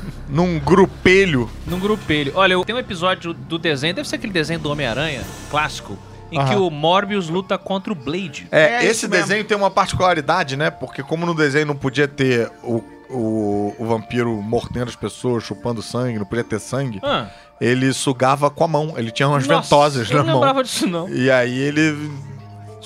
[SPEAKER 5] num grupelho.
[SPEAKER 6] num grupelho. Olha, eu- tem um episódio do desenho, deve ser aquele desenho do Homem-Aranha, clássico, em que
[SPEAKER 5] Aham.
[SPEAKER 6] o Morbius luta contra o Blade.
[SPEAKER 5] É,
[SPEAKER 2] É
[SPEAKER 5] esse
[SPEAKER 2] isso mesmo.
[SPEAKER 5] desenho tem uma particularidade, né? Porque como no desenho não podia ter o, o, o vampiro mordendo as pessoas, chupando sangue, não podia ter sangue,
[SPEAKER 6] Ah,
[SPEAKER 5] ele sugava com a mão. Ele tinha umas
[SPEAKER 6] nossa,
[SPEAKER 5] ventosas
[SPEAKER 6] eu
[SPEAKER 5] na
[SPEAKER 6] não
[SPEAKER 5] mão.
[SPEAKER 6] lembrava disso, não.
[SPEAKER 5] E aí ele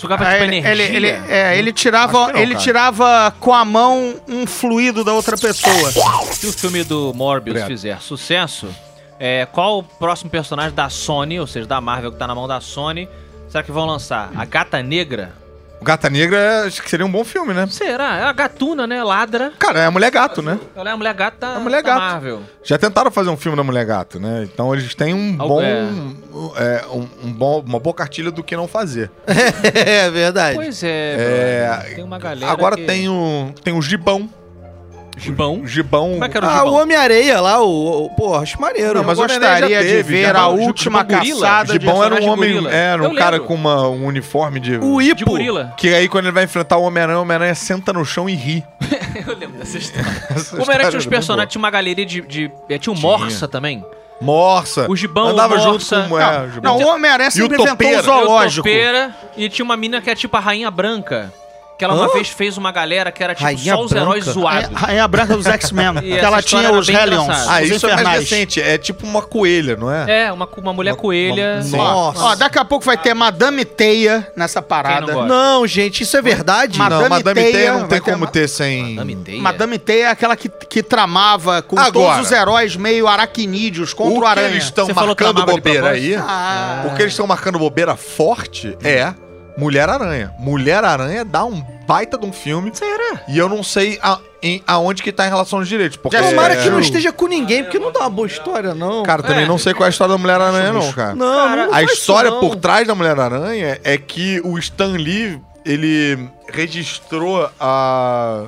[SPEAKER 6] Sugava
[SPEAKER 2] É,
[SPEAKER 6] tipo
[SPEAKER 2] ele,
[SPEAKER 6] energia.
[SPEAKER 2] ele, ele, é, ele tirava,
[SPEAKER 5] Acho que não,
[SPEAKER 2] ele
[SPEAKER 5] cara.
[SPEAKER 2] tirava com a mão um fluido da outra pessoa.
[SPEAKER 6] Se o filme do Morbius
[SPEAKER 5] Obrigado.
[SPEAKER 6] fizer sucesso, é, qual o próximo personagem da Sony, ou seja, da Marvel que tá na mão da Sony, será que vão lançar? A Gata Negra?
[SPEAKER 5] O Gata Negra acho que seria um bom filme, né?
[SPEAKER 6] Será? É a gatuna, né? Ladra.
[SPEAKER 5] Cara, é a Mulher Gato, né?
[SPEAKER 6] Ela é a mulher gata da,
[SPEAKER 5] A Mulher
[SPEAKER 6] da
[SPEAKER 5] Gato.
[SPEAKER 6] Marvel.
[SPEAKER 5] Já tentaram fazer um filme da Mulher Gato, né? Então eles têm um
[SPEAKER 6] Algo-
[SPEAKER 5] bom,
[SPEAKER 6] é.
[SPEAKER 5] é, um, um bom, uma boa cartilha do que não fazer.
[SPEAKER 4] É verdade.
[SPEAKER 6] Pois é,
[SPEAKER 5] É,
[SPEAKER 6] brother. Tem uma galera
[SPEAKER 5] Agora
[SPEAKER 6] que...
[SPEAKER 5] tem o tem o Gibão.
[SPEAKER 6] Gibão?
[SPEAKER 5] O Gibão.
[SPEAKER 6] Como é que era o
[SPEAKER 4] Ah,
[SPEAKER 6] Gibão?
[SPEAKER 4] o Homem-Areia lá, o, o. Pô, acho maneiro.
[SPEAKER 5] Não, mas
[SPEAKER 2] Eu
[SPEAKER 5] o Homem-Aranha já
[SPEAKER 2] gostaria de
[SPEAKER 5] teve,
[SPEAKER 2] ver
[SPEAKER 5] já
[SPEAKER 2] a
[SPEAKER 5] não. O
[SPEAKER 2] última
[SPEAKER 6] Gibão gorila?
[SPEAKER 2] caçada
[SPEAKER 5] O
[SPEAKER 2] de...
[SPEAKER 5] Gibão era um
[SPEAKER 6] personagem
[SPEAKER 5] homem,
[SPEAKER 6] gorila.
[SPEAKER 5] era um
[SPEAKER 6] Eu
[SPEAKER 5] cara
[SPEAKER 6] lembro.
[SPEAKER 5] com uma, um uniforme de.
[SPEAKER 4] O Ipo.
[SPEAKER 6] De gorila.
[SPEAKER 5] Que aí quando ele vai enfrentar o Homem-Aranha, o Homem-Aranha senta no chão e ri.
[SPEAKER 6] Eu lembro dessa história.
[SPEAKER 5] Essa
[SPEAKER 6] O Homem-Aranha
[SPEAKER 5] história
[SPEAKER 6] tinha
[SPEAKER 5] era
[SPEAKER 6] uns
[SPEAKER 5] bem
[SPEAKER 6] personagens, tinha uma galeria de... de é, tinha o
[SPEAKER 5] Tinha.
[SPEAKER 6] Morsa também.
[SPEAKER 5] Morsa.
[SPEAKER 6] O Gibão,
[SPEAKER 5] Andava
[SPEAKER 6] o
[SPEAKER 5] junto
[SPEAKER 6] Morsa.
[SPEAKER 5] com é, o Gibão.
[SPEAKER 2] Não, o Homem-Aranha
[SPEAKER 5] E o
[SPEAKER 2] sempre inventou
[SPEAKER 5] Topeira.
[SPEAKER 2] um zoológico.
[SPEAKER 6] Eu topeira, e tinha uma mina que é tipo a Rainha Branca. Que ela uma
[SPEAKER 4] Hã?
[SPEAKER 6] vez fez uma galera que era tipo
[SPEAKER 4] Rainha
[SPEAKER 6] só os
[SPEAKER 4] Branca?
[SPEAKER 6] heróis zoados.
[SPEAKER 2] A Rainha Branca dos X-Men.
[SPEAKER 6] E
[SPEAKER 2] Que
[SPEAKER 6] essa
[SPEAKER 2] ela
[SPEAKER 6] história
[SPEAKER 2] tinha
[SPEAKER 6] era
[SPEAKER 2] os
[SPEAKER 6] bem
[SPEAKER 2] Hellions,
[SPEAKER 6] engraçada.
[SPEAKER 5] Ah,
[SPEAKER 2] os
[SPEAKER 5] isso é mais
[SPEAKER 2] infernais.
[SPEAKER 5] recente. É tipo uma coelha, não é?
[SPEAKER 6] É, uma, uma mulher coelha.
[SPEAKER 5] uma-
[SPEAKER 4] Nossa.
[SPEAKER 2] Ó, daqui a pouco vai ter Madame Teia nessa parada.
[SPEAKER 6] Quem não gosta?
[SPEAKER 4] Não, gente, isso é verdade?
[SPEAKER 2] Madame
[SPEAKER 5] Não, Madame
[SPEAKER 2] Teia,
[SPEAKER 5] Teia não
[SPEAKER 2] vai
[SPEAKER 5] tem
[SPEAKER 2] ter
[SPEAKER 5] como
[SPEAKER 2] ma-
[SPEAKER 5] ter sem...
[SPEAKER 6] Madame Teia.
[SPEAKER 2] Madame Teia é aquela que, que tramava com
[SPEAKER 5] Agora.
[SPEAKER 2] todos os heróis meio aracnídeos contra o,
[SPEAKER 5] O que
[SPEAKER 2] aranha.
[SPEAKER 5] eles estão
[SPEAKER 6] Você falou
[SPEAKER 5] marcando
[SPEAKER 6] tramava de
[SPEAKER 5] bobeira aí...
[SPEAKER 2] Ah.
[SPEAKER 5] O que eles estão marcando bobeira forte é Mulher-Aranha. Mulher-Aranha dá um baita de um filme.
[SPEAKER 6] Será?
[SPEAKER 5] E eu não sei a- em- aonde que tá em relação aos direitos. Porque
[SPEAKER 4] Tomara
[SPEAKER 5] é,
[SPEAKER 4] que não esteja com ninguém, porque não dá uma boa história, não.
[SPEAKER 5] Cara, também
[SPEAKER 6] É.
[SPEAKER 5] não sei qual é a história da Mulher-Aranha, não, cara.
[SPEAKER 4] não, não, não
[SPEAKER 5] A
[SPEAKER 4] faz
[SPEAKER 5] história
[SPEAKER 4] isso, não.
[SPEAKER 5] por trás da Mulher-Aranha é que o Stan Lee, ele registrou a...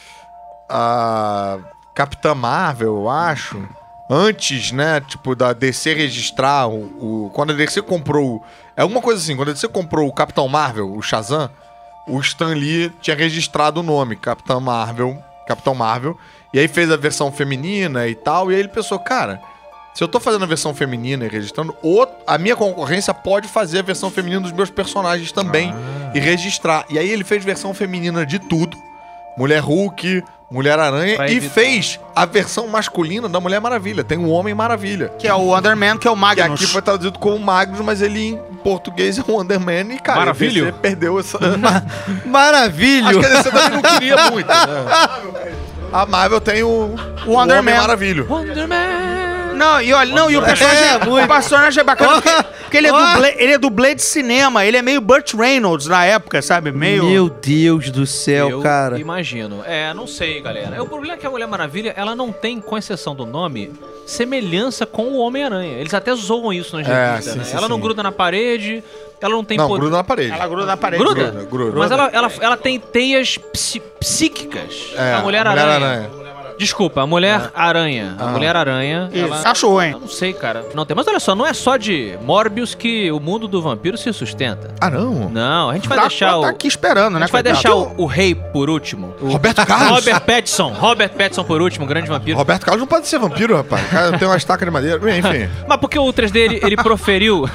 [SPEAKER 5] a Capitã Marvel, eu acho, antes, né, tipo, da D C registrar o... o- quando a D C comprou... o- é alguma coisa assim, quando a D C comprou o Capitão Marvel, o Shazam, o Stan Lee tinha registrado o nome, Capitã Marvel, Capitão Marvel, e aí fez a versão feminina e tal, e aí ele pensou, cara... Se eu tô fazendo a versão feminina e registrando, o- a minha concorrência pode fazer a versão feminina dos meus personagens também e registrar. E aí ele fez versão feminina de tudo. Mulher Hulk, Mulher-Aranha
[SPEAKER 6] Pra
[SPEAKER 5] e
[SPEAKER 6] evitar.
[SPEAKER 5] fez a versão masculina da Mulher Maravilha. Tem o Homem Maravilha.
[SPEAKER 2] Que é o Underman, que é o
[SPEAKER 5] Que
[SPEAKER 2] Magnus.
[SPEAKER 5] aqui foi traduzido como Magnus, mas ele em português é o Underman e, cara,
[SPEAKER 6] Maravilho.
[SPEAKER 5] você perdeu essa...
[SPEAKER 4] Maravilha!
[SPEAKER 5] Acho que a D C também não queria muito, né? A Marvel tem o, o
[SPEAKER 2] Wonder
[SPEAKER 5] Homem
[SPEAKER 2] Man.
[SPEAKER 5] Maravilha.
[SPEAKER 6] Wonderman.
[SPEAKER 2] Não, e olha, não, e o personagem
[SPEAKER 4] É,
[SPEAKER 2] é,
[SPEAKER 4] muito.
[SPEAKER 2] o personagem é bacana porque, porque ele, é
[SPEAKER 4] Ó.
[SPEAKER 2] dublê, ele é dublê de cinema, ele é meio Burt Reynolds na época, sabe? Meio...
[SPEAKER 4] Meu Deus do céu,
[SPEAKER 6] Eu
[SPEAKER 4] cara.
[SPEAKER 6] imagino. É, não sei, galera. O problema é que a Mulher Maravilha, ela não tem, com exceção do nome, semelhança com o Homem-Aranha. Eles até zoam isso nas
[SPEAKER 5] É,
[SPEAKER 6] revistas,
[SPEAKER 5] sim,
[SPEAKER 6] né?
[SPEAKER 5] sim,
[SPEAKER 6] Ela não
[SPEAKER 5] sim.
[SPEAKER 6] gruda na parede, ela não tem
[SPEAKER 5] Não,
[SPEAKER 6] poder.
[SPEAKER 5] gruda na parede.
[SPEAKER 2] Ela gruda na parede.
[SPEAKER 6] Gruda?
[SPEAKER 5] Gruda, gruda.
[SPEAKER 6] Mas ela, ela, ela tem teias psi- psíquicas.
[SPEAKER 5] É,
[SPEAKER 6] a Mulher-Aranha.
[SPEAKER 5] Mulher-Aranha.
[SPEAKER 6] Desculpa, a Mulher-Aranha. A
[SPEAKER 5] Ah.
[SPEAKER 6] Mulher-Aranha.
[SPEAKER 2] Isso.
[SPEAKER 6] ela-
[SPEAKER 2] Acho ruim.
[SPEAKER 6] Eu não sei, cara. Não tem. Mas olha só, não é só de Morbius que o mundo do vampiro se sustenta.
[SPEAKER 5] Ah, não?
[SPEAKER 6] Não, a gente vai
[SPEAKER 2] Tá,
[SPEAKER 6] deixar
[SPEAKER 2] tá
[SPEAKER 6] o.
[SPEAKER 2] aqui esperando,
[SPEAKER 6] A
[SPEAKER 2] né?
[SPEAKER 6] gente vai
[SPEAKER 2] coitado?
[SPEAKER 6] deixar o, o rei por último. O
[SPEAKER 5] Roberto Carlos?
[SPEAKER 6] Robert Pattinson. Robert Pattinson por último, grande vampiro.
[SPEAKER 5] Roberto Carlos não pode ser vampiro, rapaz. O cara tem uma estaca de madeira. Bem, enfim.
[SPEAKER 6] Mas porque o três D ele, ele proferiu.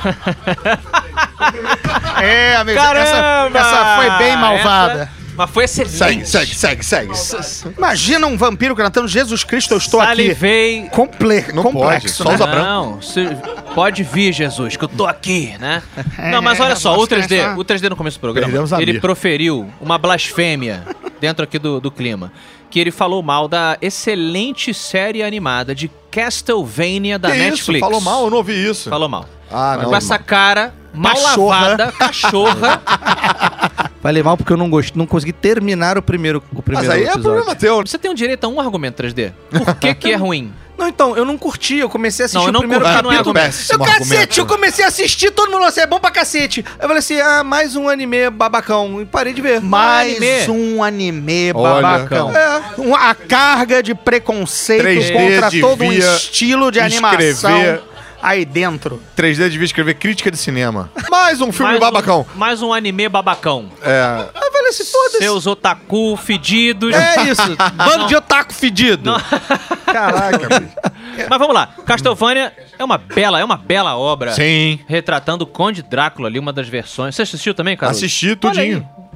[SPEAKER 2] É, amigo, essa,
[SPEAKER 6] Caramba!
[SPEAKER 2] essa foi bem malvada.
[SPEAKER 6] Essa- mas foi excelente.
[SPEAKER 5] Segue, segue, segue, segue.
[SPEAKER 2] Imagina um vampiro cantando Jesus Cristo, eu estou
[SPEAKER 6] Salivei.
[SPEAKER 2] aqui. Comple
[SPEAKER 5] Não
[SPEAKER 2] complexo,
[SPEAKER 5] pode, só
[SPEAKER 2] né?
[SPEAKER 5] usa-
[SPEAKER 6] Não, se- pode vir, Jesus, que eu tô aqui, né?
[SPEAKER 2] É,
[SPEAKER 6] Não, mas olha só, o
[SPEAKER 2] vamos
[SPEAKER 6] três D,
[SPEAKER 2] pensar.
[SPEAKER 6] o três D no começo do programa,
[SPEAKER 5] Perdemos a
[SPEAKER 6] ele
[SPEAKER 5] Mir.
[SPEAKER 6] proferiu uma blasfêmia dentro aqui do, do clima, que ele falou mal da excelente série animada de Castlevania da
[SPEAKER 5] Que
[SPEAKER 6] Netflix.
[SPEAKER 5] isso? Falou mal? Eu não ouvi isso.
[SPEAKER 6] Falou mal.
[SPEAKER 5] Ah, não.
[SPEAKER 6] Com essa cara mal
[SPEAKER 2] Cachorra.
[SPEAKER 6] lavada, cachorra.
[SPEAKER 4] Falei mal porque eu não gosto, não consegui terminar o primeiro, o
[SPEAKER 5] Mas
[SPEAKER 4] primeiro
[SPEAKER 5] aí é
[SPEAKER 4] episódio.
[SPEAKER 5] problema teu.
[SPEAKER 6] Você tem o direito a um argumento três D. Por que que é ruim?
[SPEAKER 4] Não, então, eu não curti, eu comecei a assistir
[SPEAKER 6] Não, eu
[SPEAKER 4] o
[SPEAKER 6] não
[SPEAKER 4] primeiro
[SPEAKER 6] curti,
[SPEAKER 5] Ah,
[SPEAKER 6] não é
[SPEAKER 4] capítulo.
[SPEAKER 6] argumento.
[SPEAKER 4] Eu,
[SPEAKER 5] Péssimo
[SPEAKER 4] cacete,
[SPEAKER 5] argumento.
[SPEAKER 4] eu comecei a assistir, todo mundo falou assim, é bom pra cacete. Eu falei assim, ah, mais um anime babacão, e parei de ver.
[SPEAKER 2] Mais
[SPEAKER 6] anime.
[SPEAKER 2] um anime
[SPEAKER 5] Olha,
[SPEAKER 2] babacão.
[SPEAKER 4] É.
[SPEAKER 2] Um- a carga de preconceito
[SPEAKER 5] três D
[SPEAKER 2] contra todo um
[SPEAKER 5] devia
[SPEAKER 2] estilo de animação
[SPEAKER 5] escrever-
[SPEAKER 2] aí dentro.
[SPEAKER 5] três D devia escrever crítica de cinema. Mais um filme
[SPEAKER 6] Mais
[SPEAKER 5] babacão.
[SPEAKER 6] Um, mais um anime babacão.
[SPEAKER 5] É.
[SPEAKER 4] Eu falei assim, foda-se.
[SPEAKER 6] Seus otaku fedidos.
[SPEAKER 4] É isso, bando de otaku fedido.
[SPEAKER 5] Caraca, bicho.
[SPEAKER 6] Mas vamos lá. Castlevania é uma bela, é uma bela obra.
[SPEAKER 5] Sim.
[SPEAKER 6] Retratando o Conde Drácula ali, uma das versões. Você assistiu também, cara?
[SPEAKER 5] Assisti tudinho.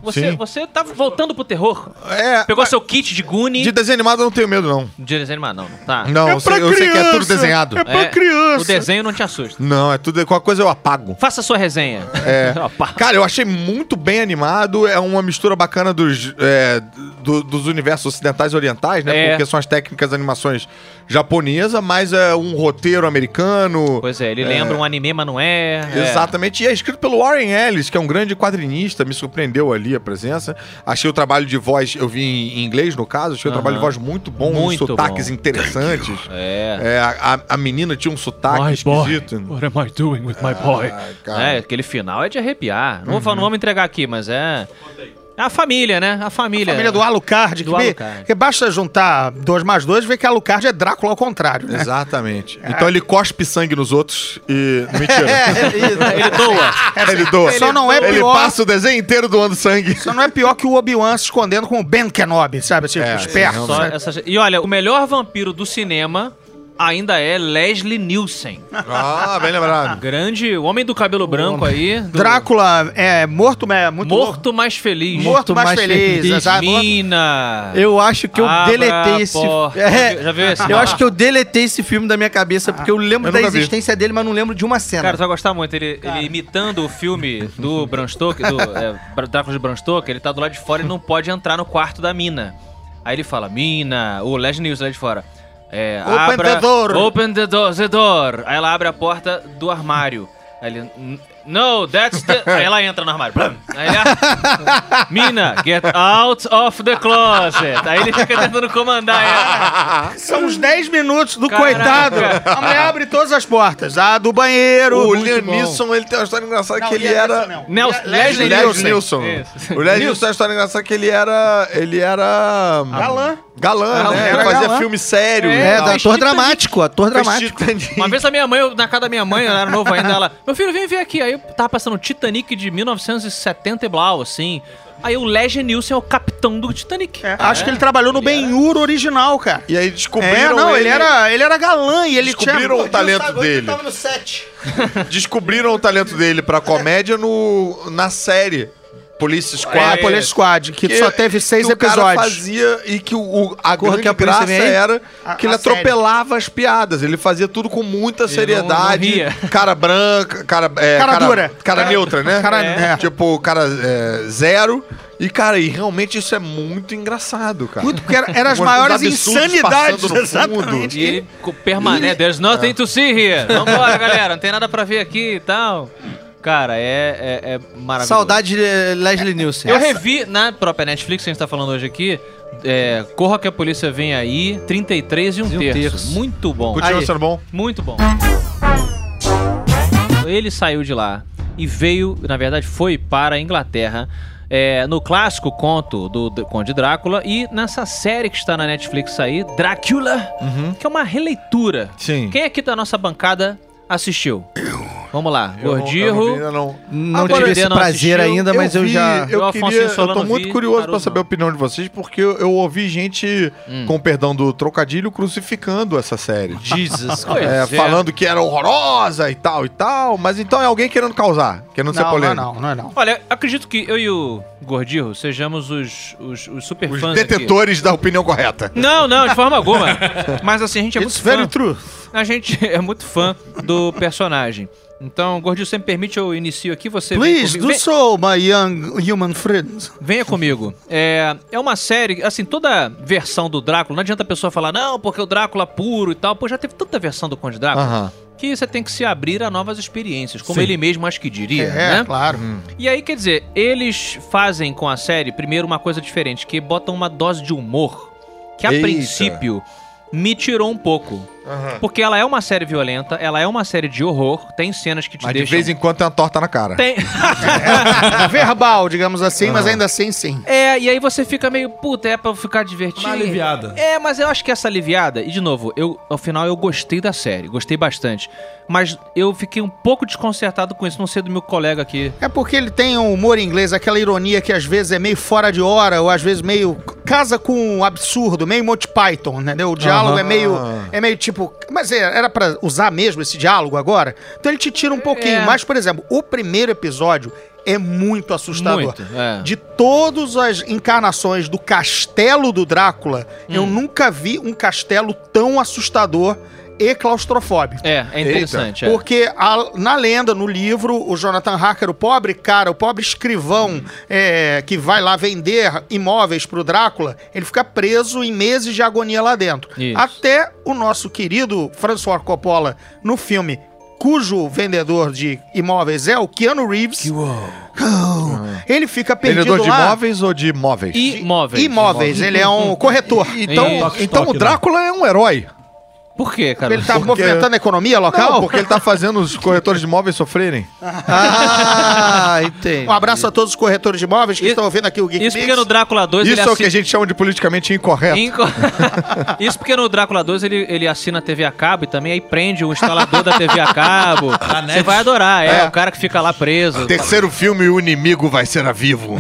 [SPEAKER 6] Você, você tá voltando pro terror.
[SPEAKER 5] É,
[SPEAKER 6] Pegou seu kit de Goonie.
[SPEAKER 5] de desenho animado eu não tenho medo, não.
[SPEAKER 6] De desenho animado, não. Tá.
[SPEAKER 5] Não, eu, sei, eu sei que é tudo desenhado.
[SPEAKER 2] É pra
[SPEAKER 6] É,
[SPEAKER 2] criança.
[SPEAKER 6] O desenho não te assusta.
[SPEAKER 5] Não, é tudo. Qualquer coisa eu apago.
[SPEAKER 6] Faça a sua resenha.
[SPEAKER 5] É.
[SPEAKER 6] Opa.
[SPEAKER 5] Cara, eu achei muito bem animado. É uma mistura bacana dos, é, do- dos universos ocidentais e orientais, né?
[SPEAKER 6] É.
[SPEAKER 5] Porque são as técnicas de animações japonesas, mas é um roteiro americano.
[SPEAKER 6] Pois é, ele lembra um anime, mas não é. é.
[SPEAKER 5] Exatamente. E é escrito pelo Warren Ellis, que é um grande quadrinista. Me surpreendeu ali a presença. Achei o trabalho de voz, eu vi em inglês no caso, achei o
[SPEAKER 6] Aham.
[SPEAKER 5] trabalho de voz muito bom, uns
[SPEAKER 6] Muito
[SPEAKER 5] sotaques
[SPEAKER 6] bom.
[SPEAKER 5] interessantes.
[SPEAKER 6] É.
[SPEAKER 5] É, a, a menina tinha um sotaque esquisito.
[SPEAKER 3] What am I doing with my boy?
[SPEAKER 5] Ai, cara.
[SPEAKER 6] É, aquele final é de arrepiar. Não, vou, falar- não vou me entregar aqui, mas é. É a família, né? A família.
[SPEAKER 2] Família do Alucard.
[SPEAKER 6] Do
[SPEAKER 2] que, me-
[SPEAKER 6] Alucard.
[SPEAKER 2] que basta juntar dois mais dois e ver que Alucard é Drácula ao contrário, né?
[SPEAKER 5] Exatamente. Então ele cospe sangue nos outros e. Mentira.
[SPEAKER 6] Ele doa.
[SPEAKER 5] ele doa.
[SPEAKER 2] Só não é
[SPEAKER 5] Ele
[SPEAKER 2] pior-
[SPEAKER 5] passa o desenho inteiro doando sangue.
[SPEAKER 2] Só não é pior que o Obi-Wan se escondendo com o Ben Kenobi, sabe? Assim,
[SPEAKER 5] É,
[SPEAKER 2] esperto.
[SPEAKER 5] sim,
[SPEAKER 6] Só
[SPEAKER 2] sabe?
[SPEAKER 6] essa- E olha, o melhor vampiro do cinema ainda é Leslie Nielsen.
[SPEAKER 5] Ah, bem lembrado.
[SPEAKER 6] Grande, o homem do cabelo branco aí. do-
[SPEAKER 2] Drácula é morto, é muito
[SPEAKER 6] Morto mais feliz.
[SPEAKER 2] Morto mais feliz, exato.
[SPEAKER 6] Mina.
[SPEAKER 4] Eu acho que eu
[SPEAKER 6] Abra
[SPEAKER 4] deletei
[SPEAKER 6] a
[SPEAKER 4] esse
[SPEAKER 6] porta.
[SPEAKER 4] É,
[SPEAKER 6] Já viu esse?
[SPEAKER 4] Eu acho que eu deletei esse filme da minha cabeça, porque eu lembro
[SPEAKER 5] Eu
[SPEAKER 4] da
[SPEAKER 5] nunca vi.
[SPEAKER 4] existência dele, mas não lembro de uma cena.
[SPEAKER 6] Cara, tu vai gostar muito. Ele, ele imitando o filme do Bram Stoker, do é, Drácula de Bram Stoker, ele tá do lado de fora e não pode entrar no quarto da mina. Aí ele fala, mina, o Leslie Nielsen lá de fora. É,
[SPEAKER 2] Open
[SPEAKER 6] abra,
[SPEAKER 2] the door.
[SPEAKER 6] Open the door, the door. Aí ela abre a porta do armário. Aí ele, "N- no, that's the... Aí ela entra no armário. Plum. Aí ele, "Ah, mina, get out of the closet." Aí ele fica tentando comandar ela.
[SPEAKER 2] São uns dez minutos do
[SPEAKER 6] Caraca.
[SPEAKER 2] coitado. A mulher abre todas as portas. A do banheiro.
[SPEAKER 5] O
[SPEAKER 2] muito
[SPEAKER 5] Liam
[SPEAKER 2] bom.
[SPEAKER 5] Neeson, ele tem uma história engraçada
[SPEAKER 2] Não,
[SPEAKER 5] que ele
[SPEAKER 2] Liam
[SPEAKER 5] era...
[SPEAKER 2] Neeson não.
[SPEAKER 6] Nelson-
[SPEAKER 2] Le-
[SPEAKER 6] Leslie
[SPEAKER 5] Leslie
[SPEAKER 6] Nielsen.
[SPEAKER 5] Nielsen.
[SPEAKER 6] Isso.
[SPEAKER 5] O Leslie Nielsen tem uma história engraçada que ele era... Ele era...
[SPEAKER 2] Galã.
[SPEAKER 5] Galã,
[SPEAKER 6] Galã,
[SPEAKER 5] né? Ele
[SPEAKER 2] era
[SPEAKER 5] fazia
[SPEAKER 2] galã.
[SPEAKER 5] filme sério.
[SPEAKER 6] É,
[SPEAKER 5] e
[SPEAKER 4] É,
[SPEAKER 5] tal.
[SPEAKER 4] da
[SPEAKER 6] Fez
[SPEAKER 4] ator
[SPEAKER 6] Titanic.
[SPEAKER 4] dramático, ator
[SPEAKER 5] Fez
[SPEAKER 4] dramático.
[SPEAKER 5] Titanic.
[SPEAKER 6] Uma vez a minha mãe, eu- na casa da minha mãe, eu era novo ainda, ela... Meu filho, vem ver aqui. Aí eu tava passando Titanic de mil novecentos e setenta e blau, assim. Aí o Leslie Nielsen é o capitão do Titanic.
[SPEAKER 2] É, acho que ele trabalhou no Ben-Hur original, cara.
[SPEAKER 5] E aí
[SPEAKER 2] É,
[SPEAKER 5] descobriram
[SPEAKER 2] não, ele
[SPEAKER 5] ele
[SPEAKER 2] era, ele era galã e ele tinha...
[SPEAKER 5] Descobriram o talento dele.
[SPEAKER 4] Tava no set.
[SPEAKER 5] Descobriram o talento dele pra comédia no, na série Police Squad.
[SPEAKER 2] É, Police Squad, que, só teve seis
[SPEAKER 5] que o cara
[SPEAKER 2] episódios.
[SPEAKER 5] fazia e que o, o- a
[SPEAKER 4] Corra
[SPEAKER 5] grande
[SPEAKER 4] que a polícia
[SPEAKER 5] graça
[SPEAKER 4] vem aí.
[SPEAKER 5] era
[SPEAKER 2] A-
[SPEAKER 5] que ele
[SPEAKER 2] a série.
[SPEAKER 5] atropelava as piadas. Ele fazia tudo com muita seriedade.
[SPEAKER 6] não ria.
[SPEAKER 5] Cara branca, cara... é,
[SPEAKER 2] Cara dura.
[SPEAKER 5] Cara,
[SPEAKER 2] Cara-
[SPEAKER 5] neutra, né?
[SPEAKER 2] cara- é.
[SPEAKER 5] Tipo, cara é, zero. E, cara, e realmente isso é muito engraçado, cara.
[SPEAKER 2] Muito, porque era- eram as
[SPEAKER 5] Os
[SPEAKER 2] maiores
[SPEAKER 5] absurdos
[SPEAKER 2] insanidades.
[SPEAKER 5] passando no
[SPEAKER 2] Exatamente.
[SPEAKER 6] E ele co- permanece. There's nothing to see here. Vambora, galera. Não tem nada pra ver aqui e tal. Cara, é, é, é maravilhoso.
[SPEAKER 4] Saudade de eh, Leslie Nielsen.
[SPEAKER 6] Eu revi na própria Netflix, que a gente tá falando hoje aqui, é, Corra que a Polícia Vem Aí, trinta e três e um,
[SPEAKER 4] E um
[SPEAKER 6] terço.
[SPEAKER 4] terço.
[SPEAKER 6] Muito bom.
[SPEAKER 5] Continua
[SPEAKER 4] Aí.
[SPEAKER 5] sendo bom?
[SPEAKER 6] Muito bom. Ele saiu de lá e veio, na verdade, foi para a Inglaterra. É, no clássico conto do, do Conde Drácula e nessa série que está na Netflix aí, Drácula, que é uma releitura.
[SPEAKER 5] Sim.
[SPEAKER 6] Quem aqui da nossa bancada assistiu? Vamos lá,
[SPEAKER 5] Eu não- eu não vi
[SPEAKER 6] Gordirro.
[SPEAKER 5] ainda não.
[SPEAKER 4] Não
[SPEAKER 6] Agora,
[SPEAKER 4] tive esse
[SPEAKER 6] não
[SPEAKER 4] prazer
[SPEAKER 6] assistiu,
[SPEAKER 4] ainda, mas eu,
[SPEAKER 5] vi,
[SPEAKER 4] já...
[SPEAKER 5] Eu,
[SPEAKER 6] Eu, Afonso
[SPEAKER 5] queria, eu
[SPEAKER 6] Solano
[SPEAKER 5] tô muito
[SPEAKER 6] vi,
[SPEAKER 5] curioso pra
[SPEAKER 6] Caruso
[SPEAKER 5] saber
[SPEAKER 6] não.
[SPEAKER 5] a opinião de vocês, porque eu, eu ouvi gente, com perdão do trocadilho, crucificando essa série.
[SPEAKER 4] Jesus.
[SPEAKER 6] Pois
[SPEAKER 5] É,
[SPEAKER 6] é.
[SPEAKER 5] falando que era horrorosa e tal e tal, mas então é alguém querendo causar, querendo ser
[SPEAKER 2] Não, não é
[SPEAKER 5] polêmico.
[SPEAKER 2] não, não é não.
[SPEAKER 6] Olha, acredito que eu e o Gordirro sejamos os, os, os super
[SPEAKER 5] Os
[SPEAKER 6] fãs aqui.
[SPEAKER 5] detentores da opinião correta.
[SPEAKER 6] Não, não, de forma alguma. Mas assim, a gente é
[SPEAKER 2] It's
[SPEAKER 6] muito
[SPEAKER 2] very
[SPEAKER 6] fã.
[SPEAKER 2] true.
[SPEAKER 6] A gente é muito fã do personagem. Então, Gordinho, se me permite, eu inicio aqui, você vem
[SPEAKER 2] Please
[SPEAKER 6] comigo.
[SPEAKER 2] do
[SPEAKER 6] Vem-
[SPEAKER 2] so, my young human friends.
[SPEAKER 6] Venha comigo. É, é uma série, assim, toda versão do Drácula, não adianta a pessoa falar, não, porque o Drácula puro e tal. Pô, já teve tanta versão do Conde Drácula
[SPEAKER 5] Aham.
[SPEAKER 6] que você tem que se abrir a novas experiências, como
[SPEAKER 5] Sim.
[SPEAKER 6] ele mesmo acho que diria,
[SPEAKER 2] É,
[SPEAKER 6] né?
[SPEAKER 2] claro.
[SPEAKER 6] E aí, quer dizer, eles fazem com a série, primeiro, uma coisa diferente, que botam uma dose de humor, que a
[SPEAKER 5] Eita.
[SPEAKER 6] princípio me tirou um pouco. Porque ela é uma série violenta, ela é uma série de horror, tem cenas que te
[SPEAKER 5] Mas de
[SPEAKER 6] deixam...
[SPEAKER 5] vez em quando tem uma torta na cara.
[SPEAKER 6] Tem...
[SPEAKER 2] Verbal, digamos assim, mas ainda assim, sim.
[SPEAKER 6] É, e aí você fica meio, puta, é pra eu ficar divertido.
[SPEAKER 3] Uma aliviada.
[SPEAKER 6] É, mas eu acho que essa aliviada, e de novo, eu, ao final eu gostei da série, gostei bastante. Mas eu fiquei um pouco desconcertado com isso, não ser do meu colega aqui.
[SPEAKER 2] É porque ele tem um humor inglês, aquela ironia que às vezes é meio fora de hora, ou às vezes meio casa com o absurdo, meio Monty Python, entendeu? O diálogo
[SPEAKER 5] Aham.
[SPEAKER 2] é meio é meio tipo... Mas é, era pra usar mesmo esse diálogo agora? Então ele te tira um pouquinho.
[SPEAKER 6] É.
[SPEAKER 2] Mas, por exemplo, o primeiro episódio é muito assustador.
[SPEAKER 6] Muito, é.
[SPEAKER 2] De todas as encarnações do castelo do Drácula, eu nunca vi um castelo tão assustador e claustrofóbico.
[SPEAKER 6] É, é interessante. é.
[SPEAKER 2] Porque a- na lenda, no livro, o Jonathan Harker, o pobre cara, o pobre escrivão é, que vai lá vender imóveis pro Drácula, ele fica preso em meses de agonia lá dentro.
[SPEAKER 6] Isso.
[SPEAKER 2] Até o nosso querido François Coppola, no filme, cujo vendedor de imóveis é o Keanu Reeves, Oh, ele fica perdido
[SPEAKER 5] Vendedor de
[SPEAKER 2] lá.
[SPEAKER 5] imóveis ou de imóveis?
[SPEAKER 6] Imóveis.
[SPEAKER 2] Imóveis, ele é um corretor.
[SPEAKER 5] Então,
[SPEAKER 6] Isso.
[SPEAKER 5] então o Drácula é um herói.
[SPEAKER 6] Por quê, cara?
[SPEAKER 2] Ele tá
[SPEAKER 5] Porque-
[SPEAKER 2] movimentando a economia local?
[SPEAKER 5] Não, porque ele tá fazendo os corretores de imóveis sofrerem.
[SPEAKER 4] Ah, entendi.
[SPEAKER 2] Um abraço a todos os corretores de imóveis que
[SPEAKER 6] Isso-
[SPEAKER 2] estão ouvindo aqui o Geek
[SPEAKER 6] Isso
[SPEAKER 2] Mix.
[SPEAKER 6] porque no Drácula dois
[SPEAKER 5] Isso
[SPEAKER 6] ele
[SPEAKER 5] é o que a
[SPEAKER 6] assina...
[SPEAKER 5] gente chama de politicamente incorreto.
[SPEAKER 6] Inco- Isso porque no Drácula dois ele, ele assina a T V a cabo e também aí prende o instalador da T V a cabo. Você vai adorar, é,
[SPEAKER 5] É.
[SPEAKER 6] o cara que fica lá preso.
[SPEAKER 5] Terceiro filme, o inimigo vai ser a vivo.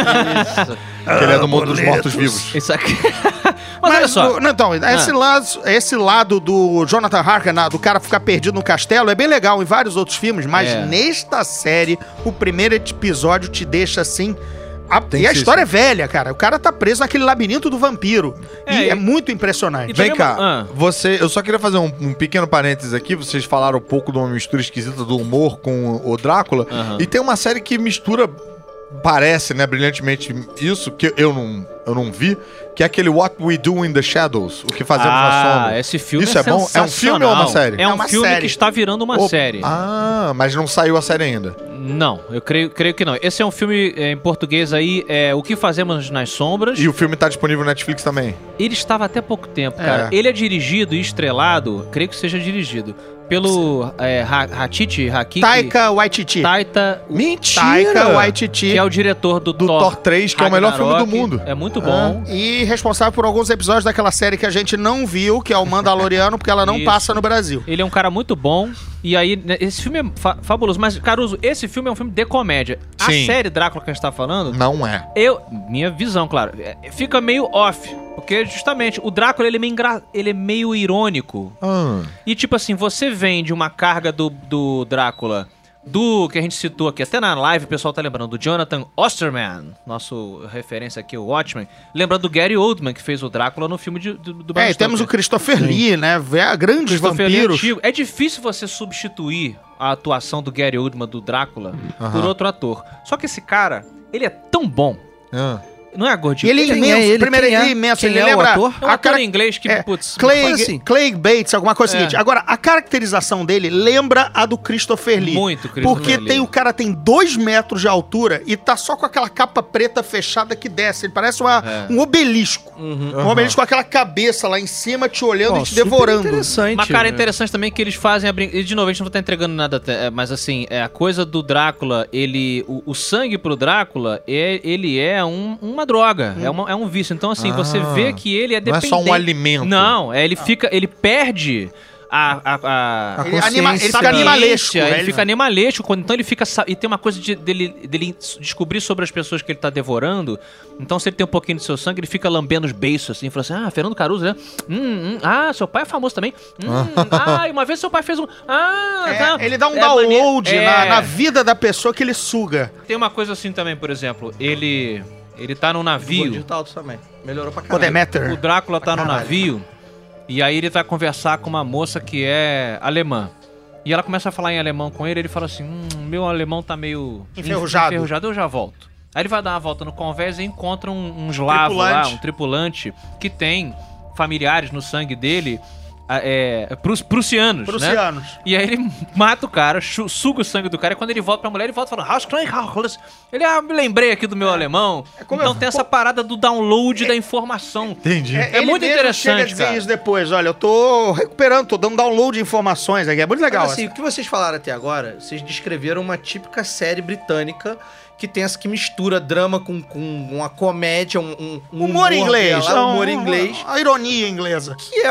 [SPEAKER 5] Que ele é do mundo dos mortos-vivos.
[SPEAKER 6] Isso aqui. Mas, olha
[SPEAKER 2] Mas,
[SPEAKER 6] só.
[SPEAKER 2] o- não, então, esse, lado, esse lado do Jonathan Harker, na- do cara ficar perdido no castelo, é bem legal em vários outros filmes, mas
[SPEAKER 6] É.
[SPEAKER 2] nesta série, o primeiro episódio te deixa assim. a-
[SPEAKER 5] Tem
[SPEAKER 2] e a
[SPEAKER 5] que ser
[SPEAKER 2] história é velha, cara. O cara tá preso naquele labirinto do vampiro.
[SPEAKER 6] É,
[SPEAKER 2] e
[SPEAKER 6] e-
[SPEAKER 2] é muito impressionante.
[SPEAKER 6] e-
[SPEAKER 5] Vem cá,
[SPEAKER 6] Ah.
[SPEAKER 5] você, eu só queria fazer um, um pequeno parênteses aqui. Vocês falaram um pouco de uma mistura esquisita do humor com o Drácula.
[SPEAKER 6] Aham.
[SPEAKER 5] E tem uma série que mistura, parece, né, brilhantemente isso, que eu não, eu não vi, que é aquele What We Do in the Shadows, o que fazemos na
[SPEAKER 6] Ah,
[SPEAKER 5] sombra.
[SPEAKER 6] esse filme
[SPEAKER 5] Isso é bom? É um filme ou uma série?
[SPEAKER 6] É um
[SPEAKER 2] É uma
[SPEAKER 6] filme
[SPEAKER 2] série.
[SPEAKER 6] que está virando uma
[SPEAKER 5] Opa,
[SPEAKER 6] série.
[SPEAKER 5] Ah, mas não saiu a série ainda.
[SPEAKER 6] Não, eu creio, creio que não. Esse é um filme é, em português aí, é O que Fazemos nas Sombras.
[SPEAKER 5] E o filme tá disponível no Netflix também.
[SPEAKER 6] Ele estava até pouco tempo, cara.
[SPEAKER 5] É.
[SPEAKER 6] Ele é dirigido e estrelado, creio que seja dirigido, pelo é, Ha- Hatice Hakiki.
[SPEAKER 2] Taika Waititi.
[SPEAKER 6] Taita,
[SPEAKER 5] Mentira!
[SPEAKER 2] Taika Waititi.
[SPEAKER 6] que é o diretor do,
[SPEAKER 5] Do
[SPEAKER 6] Thor,
[SPEAKER 5] Thor três, que é o melhor filme do
[SPEAKER 6] Ragnarok.
[SPEAKER 5] mundo.
[SPEAKER 6] É muito bom.
[SPEAKER 2] E responsável por alguns episódios daquela série que a gente não viu, que é o Mandaloriano, porque ela não
[SPEAKER 6] Isso.
[SPEAKER 2] passa no Brasil.
[SPEAKER 6] Ele é um cara muito bom. E aí, né, esse filme é fa- fabuloso. Mas, Caruso, esse filme é um filme de comédia. A
[SPEAKER 5] Sim.
[SPEAKER 6] série Drácula que a gente tá falando,
[SPEAKER 5] Não é.
[SPEAKER 6] eu... Minha visão, claro. é- fica meio off. Porque, justamente, o Drácula, ele é meio, engra- ele é meio irônico.
[SPEAKER 5] Ah,
[SPEAKER 6] E, tipo assim, você vem de uma carga do, do Drácula... Do que a gente citou aqui, até na live o pessoal tá lembrando, do Jonathan Osterman, nosso referência aqui, o Watchmen. Lembrando do Gary Oldman, que fez o Drácula no filme de, do, do Bram
[SPEAKER 2] É, e temos o
[SPEAKER 6] Stoker.
[SPEAKER 2] Christopher Lee, né? Vé- Grandes
[SPEAKER 6] Christopher Lee
[SPEAKER 2] vampiros.
[SPEAKER 6] antigo. É difícil você substituir a atuação do Gary Oldman, do Drácula, por outro ator. Só que esse cara, ele é tão bom.
[SPEAKER 5] ah.
[SPEAKER 6] Não é gordinho?
[SPEAKER 2] E ele é
[SPEAKER 4] Quem
[SPEAKER 2] imenso.
[SPEAKER 4] é ele?
[SPEAKER 2] Primeiro,
[SPEAKER 4] Quem
[SPEAKER 2] ele é
[SPEAKER 4] é?
[SPEAKER 2] imenso.
[SPEAKER 4] Quem
[SPEAKER 2] ele
[SPEAKER 4] é o
[SPEAKER 2] lembra
[SPEAKER 4] ator?
[SPEAKER 6] É um
[SPEAKER 2] a
[SPEAKER 6] ator
[SPEAKER 2] cara-
[SPEAKER 6] em inglês que,
[SPEAKER 2] é,
[SPEAKER 6] putz...
[SPEAKER 2] Craig,
[SPEAKER 4] fala assim.
[SPEAKER 2] Craig Bates, alguma coisa
[SPEAKER 6] É.
[SPEAKER 2] seguinte. Agora, a caracterização dele lembra a do Christopher Lee.
[SPEAKER 6] Muito Christopher
[SPEAKER 2] Porque
[SPEAKER 6] Lee.
[SPEAKER 2] tem, o cara tem dois metros de altura e tá só com aquela capa preta fechada que desce. Ele parece uma-
[SPEAKER 6] É.
[SPEAKER 2] um obelisco. Um obelisco com aquela cabeça lá em cima te olhando
[SPEAKER 4] Ó,
[SPEAKER 2] e te
[SPEAKER 4] super
[SPEAKER 2] devorando.
[SPEAKER 4] interessante.
[SPEAKER 6] Uma cara interessante também que eles fazem a brin... E de novo, a gente não tá entregando nada, até, é, mas assim, é, a coisa do Drácula, ele. O, o sangue pro Drácula, é, ele é um- uma droga, é, uma- é um vício. Então, assim, você
[SPEAKER 5] Ah,
[SPEAKER 6] vê que ele é
[SPEAKER 5] não é
[SPEAKER 6] dependente.
[SPEAKER 5] só um alimento.
[SPEAKER 6] Não, é, ele fica. Ele perde a. a, a-
[SPEAKER 4] A
[SPEAKER 2] Ele, anima, ele
[SPEAKER 4] consciência.
[SPEAKER 2] fica animalesco.
[SPEAKER 6] Ele
[SPEAKER 2] velho.
[SPEAKER 6] fica animalesco, quando- então ele fica. sa- E tem uma coisa de- dele, dele descobrir sobre as pessoas que ele tá devorando. Então, se ele tem um pouquinho do seu sangue, ele fica lambendo os beiços, assim, falando assim: ah, Fernando Caruso, né? Hum, hum, ah, seu pai é famoso também. Hum, ah, e uma vez seu pai fez um. Ah,
[SPEAKER 2] É,
[SPEAKER 6] tá.
[SPEAKER 2] ele dá um
[SPEAKER 6] É
[SPEAKER 2] download
[SPEAKER 6] maneiro.
[SPEAKER 2] na,
[SPEAKER 6] É.
[SPEAKER 2] na vida da pessoa que ele suga.
[SPEAKER 6] Tem uma coisa assim também, por exemplo, ele. Ele tá num navio.
[SPEAKER 4] Digital também. Melhorou pra
[SPEAKER 2] O
[SPEAKER 4] caralho.
[SPEAKER 2] Demeter.
[SPEAKER 6] O Drácula tá no
[SPEAKER 2] Caralho.
[SPEAKER 6] navio e aí ele vai conversar com uma moça que é alemã. E ela começa a falar em alemão com ele, ele fala assim: hum, meu alemão tá meio
[SPEAKER 2] Enferrujado.
[SPEAKER 6] enferrujado, eu já volto. Aí ele vai dar uma volta no convés e encontra um, um eslavo lá,
[SPEAKER 2] Tripulante.
[SPEAKER 6] um tripulante que tem familiares no sangue dele, a- é, prus, prussianos, né?
[SPEAKER 2] Prussianos.
[SPEAKER 6] E aí ele mata o cara, chu- suga o sangue do cara, e quando ele volta pra mulher, ele volta falando: "Haus klein, Haus." Ele, ah, me lembrei aqui do meu alemão.
[SPEAKER 2] como
[SPEAKER 6] Então
[SPEAKER 2] eu-
[SPEAKER 6] tem essa parada do download da informação.
[SPEAKER 5] Entendi.
[SPEAKER 6] É
[SPEAKER 2] ele
[SPEAKER 6] muito
[SPEAKER 2] mesmo
[SPEAKER 6] interessante,
[SPEAKER 2] chega a dizer
[SPEAKER 6] cara.
[SPEAKER 2] isso depois. Olha, eu tô recuperando, tô dando download de informações aqui. É muito legal.
[SPEAKER 4] Mas, assim, o que vocês falaram até agora, vocês descreveram uma típica série britânica que tem essa que mistura drama com, com uma comédia, um, um um
[SPEAKER 2] humor inglês.
[SPEAKER 4] dela,
[SPEAKER 2] não,
[SPEAKER 4] humor inglês,
[SPEAKER 2] A ironia inglesa.
[SPEAKER 4] que é um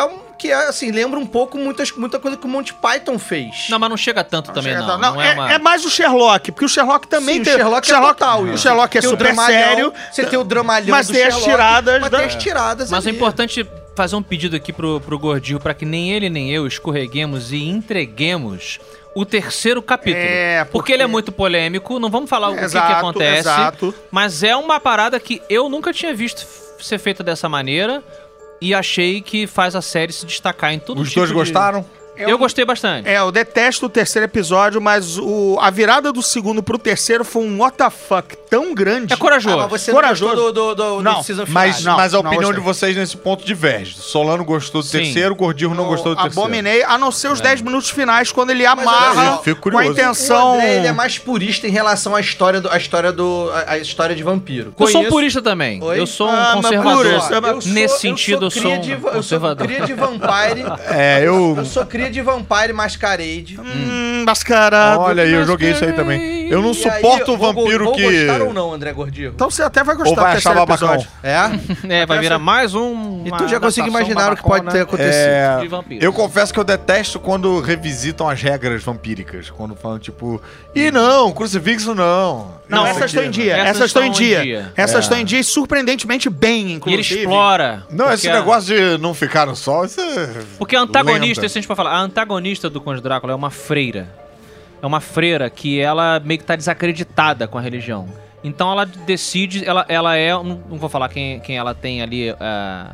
[SPEAKER 4] que, assim, lembra um pouco muitas, muita coisa que o Monty Python fez.
[SPEAKER 6] Não, mas não chega tanto também,
[SPEAKER 2] Chega,
[SPEAKER 6] não.
[SPEAKER 2] não,
[SPEAKER 6] Não
[SPEAKER 2] é,
[SPEAKER 6] é uma-
[SPEAKER 2] é mais o Sherlock, porque o Sherlock também
[SPEAKER 4] Sim,
[SPEAKER 2] tem.
[SPEAKER 4] o Sherlock, é total
[SPEAKER 2] o
[SPEAKER 4] isso.
[SPEAKER 2] Sherlock é
[SPEAKER 4] Tem o
[SPEAKER 2] super
[SPEAKER 4] dramalhão,
[SPEAKER 2] sério.
[SPEAKER 4] Você tem o dramalhão
[SPEAKER 2] mas
[SPEAKER 4] do
[SPEAKER 2] tem as
[SPEAKER 4] Sherlock,
[SPEAKER 2] tiradas
[SPEAKER 4] mas
[SPEAKER 2] da-
[SPEAKER 4] tem as tiradas
[SPEAKER 6] Mas é
[SPEAKER 4] ali.
[SPEAKER 6] importante fazer um pedido aqui pro, pro Gordinho, pra que nem ele nem eu escorreguemos e entreguemos o terceiro capítulo.
[SPEAKER 2] É,
[SPEAKER 6] porque...
[SPEAKER 2] porque
[SPEAKER 6] ele é muito polêmico, não vamos falar o que que,
[SPEAKER 2] Exato,
[SPEAKER 6] acontece.
[SPEAKER 2] exato.
[SPEAKER 6] Mas é uma parada que eu nunca tinha visto f- ser feita dessa maneira e achei que faz a série se destacar em tudo
[SPEAKER 5] Os
[SPEAKER 6] tipo
[SPEAKER 5] dois
[SPEAKER 6] de-
[SPEAKER 5] gostaram?
[SPEAKER 6] Eu gostei bastante.
[SPEAKER 2] É, eu detesto o terceiro episódio, mas o, a virada do segundo pro terceiro foi um what the fuck tão grande.
[SPEAKER 6] É corajoso.
[SPEAKER 4] Ah, mas você
[SPEAKER 2] Corajoso.
[SPEAKER 4] não gostou do, do, do,
[SPEAKER 2] Não,
[SPEAKER 4] do season
[SPEAKER 5] Mas,
[SPEAKER 4] finale.
[SPEAKER 2] Não,
[SPEAKER 5] mas a
[SPEAKER 2] não
[SPEAKER 5] opinião
[SPEAKER 2] gostei.
[SPEAKER 5] de vocês nesse ponto diverge. Solano gostou do
[SPEAKER 6] Sim.
[SPEAKER 5] terceiro, o Gordinho não gostou do terceiro.
[SPEAKER 2] Abominei, a não ser os dez minutos finais, quando ele
[SPEAKER 4] olha
[SPEAKER 2] amarra
[SPEAKER 4] só,
[SPEAKER 5] fico
[SPEAKER 2] com a
[SPEAKER 5] curioso.
[SPEAKER 2] intenção...
[SPEAKER 4] O André, ele é mais purista em relação à história do, à história do, à, à história de vampiro.
[SPEAKER 6] Eu sou um
[SPEAKER 4] Conheço-
[SPEAKER 6] purista também.
[SPEAKER 4] Oi?
[SPEAKER 6] Eu sou um
[SPEAKER 2] Ah, mas
[SPEAKER 6] conservador.
[SPEAKER 2] purista,
[SPEAKER 4] Eu sou-
[SPEAKER 6] Nesse
[SPEAKER 4] eu
[SPEAKER 6] sentido, eu sou,
[SPEAKER 4] cria
[SPEAKER 6] um
[SPEAKER 4] de va- eu sou
[SPEAKER 6] conservador.
[SPEAKER 4] cria de Vampire.
[SPEAKER 5] É, eu...
[SPEAKER 4] Eu sou cria de Vampire Masquerade.
[SPEAKER 2] Hum, mascarado.
[SPEAKER 5] Olha aí, eu joguei isso aí também. Eu não
[SPEAKER 4] E
[SPEAKER 5] suporto
[SPEAKER 4] aí,
[SPEAKER 5] o vampiro
[SPEAKER 4] vou,
[SPEAKER 5] que...
[SPEAKER 4] vou gostar ou não, André Gordinho?
[SPEAKER 2] Então você até vai
[SPEAKER 5] Ou
[SPEAKER 2] gostar
[SPEAKER 5] vai
[SPEAKER 2] do
[SPEAKER 5] achar
[SPEAKER 2] terceiro
[SPEAKER 5] babacão.
[SPEAKER 2] episódio.
[SPEAKER 4] É?
[SPEAKER 6] É, vai virar mais um.
[SPEAKER 4] E
[SPEAKER 6] uma
[SPEAKER 4] tu já consegue
[SPEAKER 6] adaptação
[SPEAKER 4] imaginar o que pode ter
[SPEAKER 6] babacona
[SPEAKER 4] acontecido.
[SPEAKER 5] É,
[SPEAKER 6] de vampiro.
[SPEAKER 5] eu confesso que eu detesto quando revisitam as regras vampíricas. Quando falam, tipo, ih, não, crucifixo não.
[SPEAKER 2] Não,
[SPEAKER 6] Não,
[SPEAKER 2] essas estão em dia.
[SPEAKER 6] essas
[SPEAKER 2] Essas estão em
[SPEAKER 6] estão em
[SPEAKER 2] dia.
[SPEAKER 6] dia.
[SPEAKER 2] Essas
[SPEAKER 5] É.
[SPEAKER 2] estão em dia e surpreendentemente bem,
[SPEAKER 6] E ele
[SPEAKER 2] inclusive.
[SPEAKER 6] explora.
[SPEAKER 5] Não, esse
[SPEAKER 6] porque a-
[SPEAKER 5] negócio de não ficar no sol, isso é...
[SPEAKER 6] Porque a antagonista,
[SPEAKER 5] lenda.
[SPEAKER 6] isso a gente pode falar, a antagonista do Conde Drácula é uma freira. É uma freira que ela meio que tá desacreditada com a religião. Então ela decide, ela, ela é, não não vou falar quem, quem ela tem ali, a,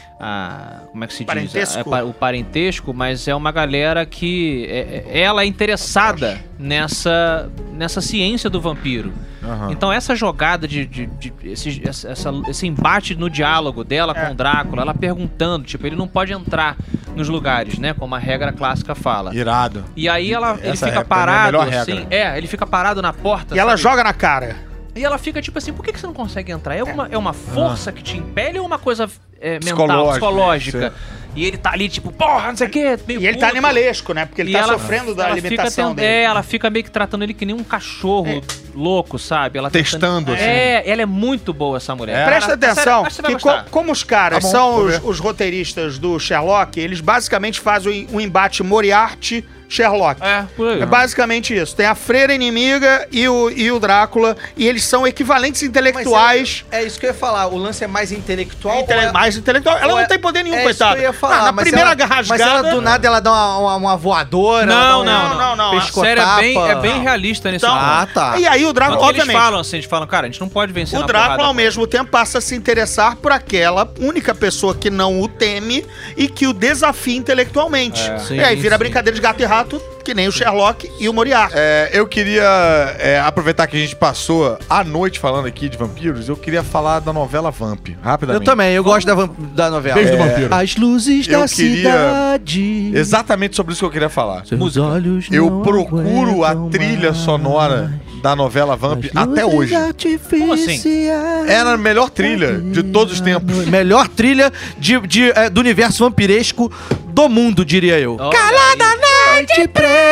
[SPEAKER 6] a, como é que se diz?
[SPEAKER 2] Parentesco?
[SPEAKER 6] A- a- o parentesco, mas é uma galera que é- é- ela é interessada nessa, nessa ciência do vampiro.
[SPEAKER 5] Aham.
[SPEAKER 6] Então essa jogada de, de, de- esse, essa- essa- esse embate no diálogo dela
[SPEAKER 2] É.
[SPEAKER 6] com o Drácula, ela perguntando, tipo, ele não pode entrar nos lugares, né? Como a regra clássica fala.
[SPEAKER 5] Irado.
[SPEAKER 6] E aí ela, ele
[SPEAKER 5] Essa
[SPEAKER 6] fica
[SPEAKER 5] regra, pra mim, é a
[SPEAKER 6] parado,
[SPEAKER 5] melhor
[SPEAKER 6] assim.
[SPEAKER 5] regra.
[SPEAKER 6] É, ele fica parado na porta.
[SPEAKER 2] E ela
[SPEAKER 6] sabe?
[SPEAKER 2] joga na cara.
[SPEAKER 6] E ela fica tipo assim, por que, que você não consegue entrar? É uma, é uma força que te impele ou uma coisa é, mental,
[SPEAKER 5] Psicológica,
[SPEAKER 6] psicológica? E ele tá ali, tipo, porra, não sei o quê. meio
[SPEAKER 2] E ele tá
[SPEAKER 6] puto.
[SPEAKER 2] animalesco, né? Porque ele
[SPEAKER 6] E
[SPEAKER 2] tá
[SPEAKER 6] ela-
[SPEAKER 2] sofrendo da
[SPEAKER 6] ela
[SPEAKER 2] limitação
[SPEAKER 6] fica tent-
[SPEAKER 2] dele.
[SPEAKER 6] É, ela fica meio que tratando ele que nem um cachorro louco, sabe? Ela
[SPEAKER 5] Testando, assim.
[SPEAKER 6] É, ela é muito boa, essa mulher.
[SPEAKER 5] É.
[SPEAKER 2] Presta
[SPEAKER 6] Cara,
[SPEAKER 2] atenção,
[SPEAKER 6] sério, acho que você vai
[SPEAKER 2] que co-
[SPEAKER 6] gostar.
[SPEAKER 2] como os caras
[SPEAKER 5] Tá bom,
[SPEAKER 2] são
[SPEAKER 5] vou
[SPEAKER 2] os,
[SPEAKER 5] ver.
[SPEAKER 2] os roteiristas do Sherlock, eles basicamente fazem um embate Moriarty-Sherlock.
[SPEAKER 6] É, por aí.
[SPEAKER 2] É basicamente isso. Tem a freira inimiga e o, e o Drácula, e eles são equivalentes intelectuais.
[SPEAKER 4] Mas é, é isso que eu ia falar. O lance é mais intelectual.
[SPEAKER 2] Intele-
[SPEAKER 4] ou é-
[SPEAKER 2] mais intelectual. Ela
[SPEAKER 4] ou
[SPEAKER 2] não
[SPEAKER 4] é-
[SPEAKER 2] tem poder nenhum,
[SPEAKER 4] é
[SPEAKER 2] coitada.
[SPEAKER 4] Isso que eu ia falar.
[SPEAKER 2] Ah, na
[SPEAKER 4] mas
[SPEAKER 2] primeira
[SPEAKER 4] ela,
[SPEAKER 2] rasgada.
[SPEAKER 4] Mas ela do nada ela dá uma, uma, uma voadora.
[SPEAKER 6] Não,
[SPEAKER 4] ela dá um
[SPEAKER 6] não,
[SPEAKER 2] não, não.
[SPEAKER 6] A série é bem, é bem realista nesse
[SPEAKER 2] Então,
[SPEAKER 6] ponto.
[SPEAKER 4] Ah, tá.
[SPEAKER 2] E aí o Drácula,
[SPEAKER 6] Tanto que eles
[SPEAKER 2] obviamente.
[SPEAKER 6] falam assim, eles falam, cara, a gente não pode vencer
[SPEAKER 2] O
[SPEAKER 6] na
[SPEAKER 2] Drácula,
[SPEAKER 6] porrada.
[SPEAKER 2] ao mesmo tempo, passa a se interessar por aquela única pessoa que não o teme e que o desafia intelectualmente.
[SPEAKER 6] Sim,
[SPEAKER 2] e aí vira
[SPEAKER 6] sim.
[SPEAKER 2] brincadeira de gato e rato, que nem o Sherlock e o Moriarty.
[SPEAKER 5] É, eu queria é, aproveitar que a gente passou a noite falando aqui de vampiros, eu queria falar da novela Vamp,
[SPEAKER 4] Eu
[SPEAKER 5] rapidamente.
[SPEAKER 4] também, eu gosto da, vam- da novela.
[SPEAKER 3] Beijo do
[SPEAKER 5] É.
[SPEAKER 3] vampiro.
[SPEAKER 4] As luzes
[SPEAKER 5] Eu
[SPEAKER 4] da
[SPEAKER 5] queria-
[SPEAKER 4] cidade.
[SPEAKER 5] Exatamente sobre isso que eu queria falar.
[SPEAKER 4] Seus olhos
[SPEAKER 5] Eu
[SPEAKER 4] não
[SPEAKER 5] procuro a
[SPEAKER 4] aguentam
[SPEAKER 5] trilha
[SPEAKER 4] mais.
[SPEAKER 5] sonora da novela Vamp
[SPEAKER 4] As
[SPEAKER 5] até
[SPEAKER 4] luzes
[SPEAKER 5] hoje.
[SPEAKER 6] Como assim?
[SPEAKER 4] artificiais.
[SPEAKER 5] Era a melhor trilha de todos os tempos.
[SPEAKER 4] Melhor trilha de, de, é, do universo vampiresco do mundo, diria eu.
[SPEAKER 6] Olha aí.
[SPEAKER 4] Noite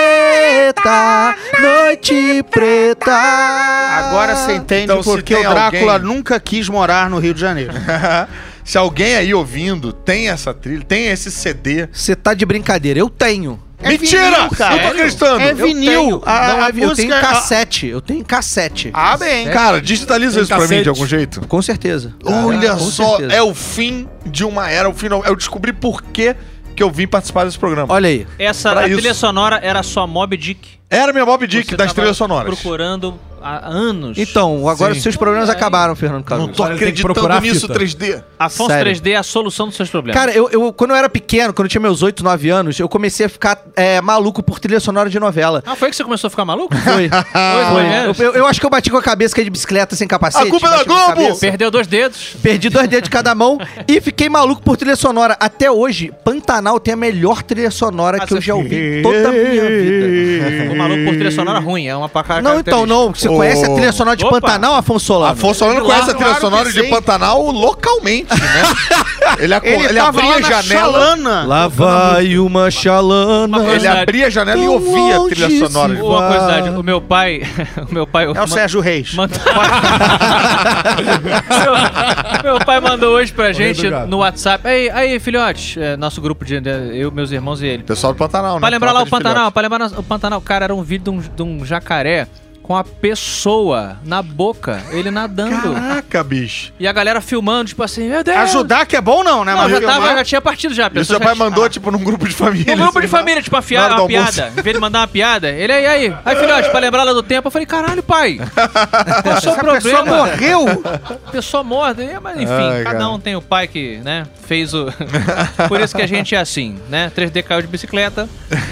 [SPEAKER 4] preta, noite preta.
[SPEAKER 2] Agora você entende
[SPEAKER 5] Então, se
[SPEAKER 2] porque
[SPEAKER 5] tem
[SPEAKER 2] o Drácula
[SPEAKER 5] alguém-
[SPEAKER 2] nunca quis morar no Rio de Janeiro.
[SPEAKER 5] Se alguém aí ouvindo tem essa trilha, tem esse C D.
[SPEAKER 4] Você tá de brincadeira, eu tenho.
[SPEAKER 2] É
[SPEAKER 5] Mentira!
[SPEAKER 2] vinil, cara.
[SPEAKER 5] Eu tô acreditando.
[SPEAKER 2] É
[SPEAKER 5] Eu
[SPEAKER 2] vinil.
[SPEAKER 4] Tenho.
[SPEAKER 2] A,
[SPEAKER 4] Não,
[SPEAKER 2] a
[SPEAKER 4] é, eu
[SPEAKER 2] música-
[SPEAKER 4] tenho cassete, eu tenho cassete.
[SPEAKER 2] Ah, bem.
[SPEAKER 5] Cara, digitaliza
[SPEAKER 3] Tem
[SPEAKER 5] isso pra mim
[SPEAKER 3] cacete.
[SPEAKER 5] de algum jeito.
[SPEAKER 4] Com certeza.
[SPEAKER 5] Olha
[SPEAKER 4] Com
[SPEAKER 5] só,
[SPEAKER 4] certeza.
[SPEAKER 5] é o fim de uma era, o final. Eu descobri por que que eu vim participar desse programa.
[SPEAKER 4] Olha aí.
[SPEAKER 6] Essa
[SPEAKER 5] Pra
[SPEAKER 6] a
[SPEAKER 5] isso.
[SPEAKER 6] trilha sonora era só Mob Dick.
[SPEAKER 5] Era minha Mob Dick
[SPEAKER 6] Você
[SPEAKER 5] das
[SPEAKER 6] tava
[SPEAKER 5] trilhas sonoras.
[SPEAKER 6] procurando há anos.
[SPEAKER 4] Então, agora
[SPEAKER 5] Sim.
[SPEAKER 4] os seus problemas
[SPEAKER 6] Olha aí.
[SPEAKER 4] acabaram, Fernando
[SPEAKER 5] Não
[SPEAKER 4] Caruso.
[SPEAKER 5] tô
[SPEAKER 3] Agora ele tem que
[SPEAKER 5] acreditando
[SPEAKER 3] procurar a
[SPEAKER 5] nisso,
[SPEAKER 3] fita.
[SPEAKER 5] três D.
[SPEAKER 6] Afonso
[SPEAKER 4] Sério.
[SPEAKER 6] três D é a solução dos seus problemas.
[SPEAKER 4] Cara, eu, eu- quando eu era pequeno, quando eu tinha meus oito, nove anos, eu comecei a ficar é, maluco por trilha sonora de novela.
[SPEAKER 6] Ah, foi que você começou a ficar maluco?
[SPEAKER 4] Foi.
[SPEAKER 6] Foi
[SPEAKER 4] Eu,
[SPEAKER 6] mesmo?
[SPEAKER 4] eu- eu acho que eu bati com a cabeça que é de bicicleta sem capacete.
[SPEAKER 5] A culpa é da
[SPEAKER 4] bati com a
[SPEAKER 5] Globo!
[SPEAKER 4] cabeça.
[SPEAKER 6] Perdeu dois dedos.
[SPEAKER 4] Perdi dois dedos de cada mão e fiquei maluco por trilha sonora. Até hoje, Pantanal tem a melhor trilha sonora
[SPEAKER 6] Ah,
[SPEAKER 4] que eu
[SPEAKER 6] você-
[SPEAKER 4] já ouvi em toda a minha vida.
[SPEAKER 6] Ficou maluco por trilha sonora ruim. É uma pra cara.
[SPEAKER 4] Não, então, não. Você
[SPEAKER 5] Ô,
[SPEAKER 4] conhece a trilha sonora de
[SPEAKER 6] Opa.
[SPEAKER 4] Pantanal, Afonso Solano?
[SPEAKER 5] Afonso Solano
[SPEAKER 2] Claro,
[SPEAKER 5] conhece a trilha
[SPEAKER 2] claro
[SPEAKER 5] sonora
[SPEAKER 2] que
[SPEAKER 5] de
[SPEAKER 2] sim.
[SPEAKER 5] Pantanal localmente, né? Ele, aco-
[SPEAKER 2] Ele,
[SPEAKER 5] ele
[SPEAKER 2] tava
[SPEAKER 5] abria
[SPEAKER 2] lá
[SPEAKER 5] a
[SPEAKER 2] na
[SPEAKER 5] janela.
[SPEAKER 2] Xalana.
[SPEAKER 4] Lá vai uma xalana.
[SPEAKER 6] Uma
[SPEAKER 5] Ele abria a janela e ouvia a trilha
[SPEAKER 4] longe
[SPEAKER 5] sonora.
[SPEAKER 4] se
[SPEAKER 6] Uma curiosidade, o meu pai. O meu pai.
[SPEAKER 2] É o Sérgio Reis.
[SPEAKER 6] Mandou... meu, meu pai mandou hoje pra gente
[SPEAKER 3] do gato.
[SPEAKER 6] no WhatsApp. Aí, aí, filhote, é, nosso grupo de. de- Eu, meus irmãos e ele.
[SPEAKER 5] Pessoal do Pantanal, né?
[SPEAKER 6] Pra lembrar lá o
[SPEAKER 5] Troca de
[SPEAKER 6] Pantanal,
[SPEAKER 5] filhote.
[SPEAKER 6] pra lembrar o Pantanal, cara, era um vídeo de um, de um jacaré com a pessoa na boca, ele nadando.
[SPEAKER 5] Caraca, bicho.
[SPEAKER 6] E a galera filmando, tipo assim, meu Deus.
[SPEAKER 2] Ajudar que é bom não, né?
[SPEAKER 6] Não,
[SPEAKER 2] Mas
[SPEAKER 6] já,
[SPEAKER 2] filmar-
[SPEAKER 6] tava, já tinha partido já. a
[SPEAKER 5] E o
[SPEAKER 6] pessoa
[SPEAKER 5] seu pai
[SPEAKER 6] já-
[SPEAKER 5] mandou, tipo, num grupo de família.
[SPEAKER 6] Um grupo de
[SPEAKER 5] assim,
[SPEAKER 6] família, tipo, uma, fia-
[SPEAKER 5] na hora
[SPEAKER 6] uma
[SPEAKER 5] do almoço.
[SPEAKER 6] piada. Em vez de mandar uma piada, ele aí, aí. Aí, filhote, pra lembrar lá do tempo, eu falei, caralho, pai. Qual é o seu
[SPEAKER 2] Essa pessoa
[SPEAKER 6] problema?
[SPEAKER 2] morreu.
[SPEAKER 6] Pessoa morta. É, mas enfim,
[SPEAKER 5] Ai,
[SPEAKER 6] cada
[SPEAKER 5] cara.
[SPEAKER 6] um tem o pai que, né, fez o... Por isso que a gente é assim, né? três D caiu de bicicleta.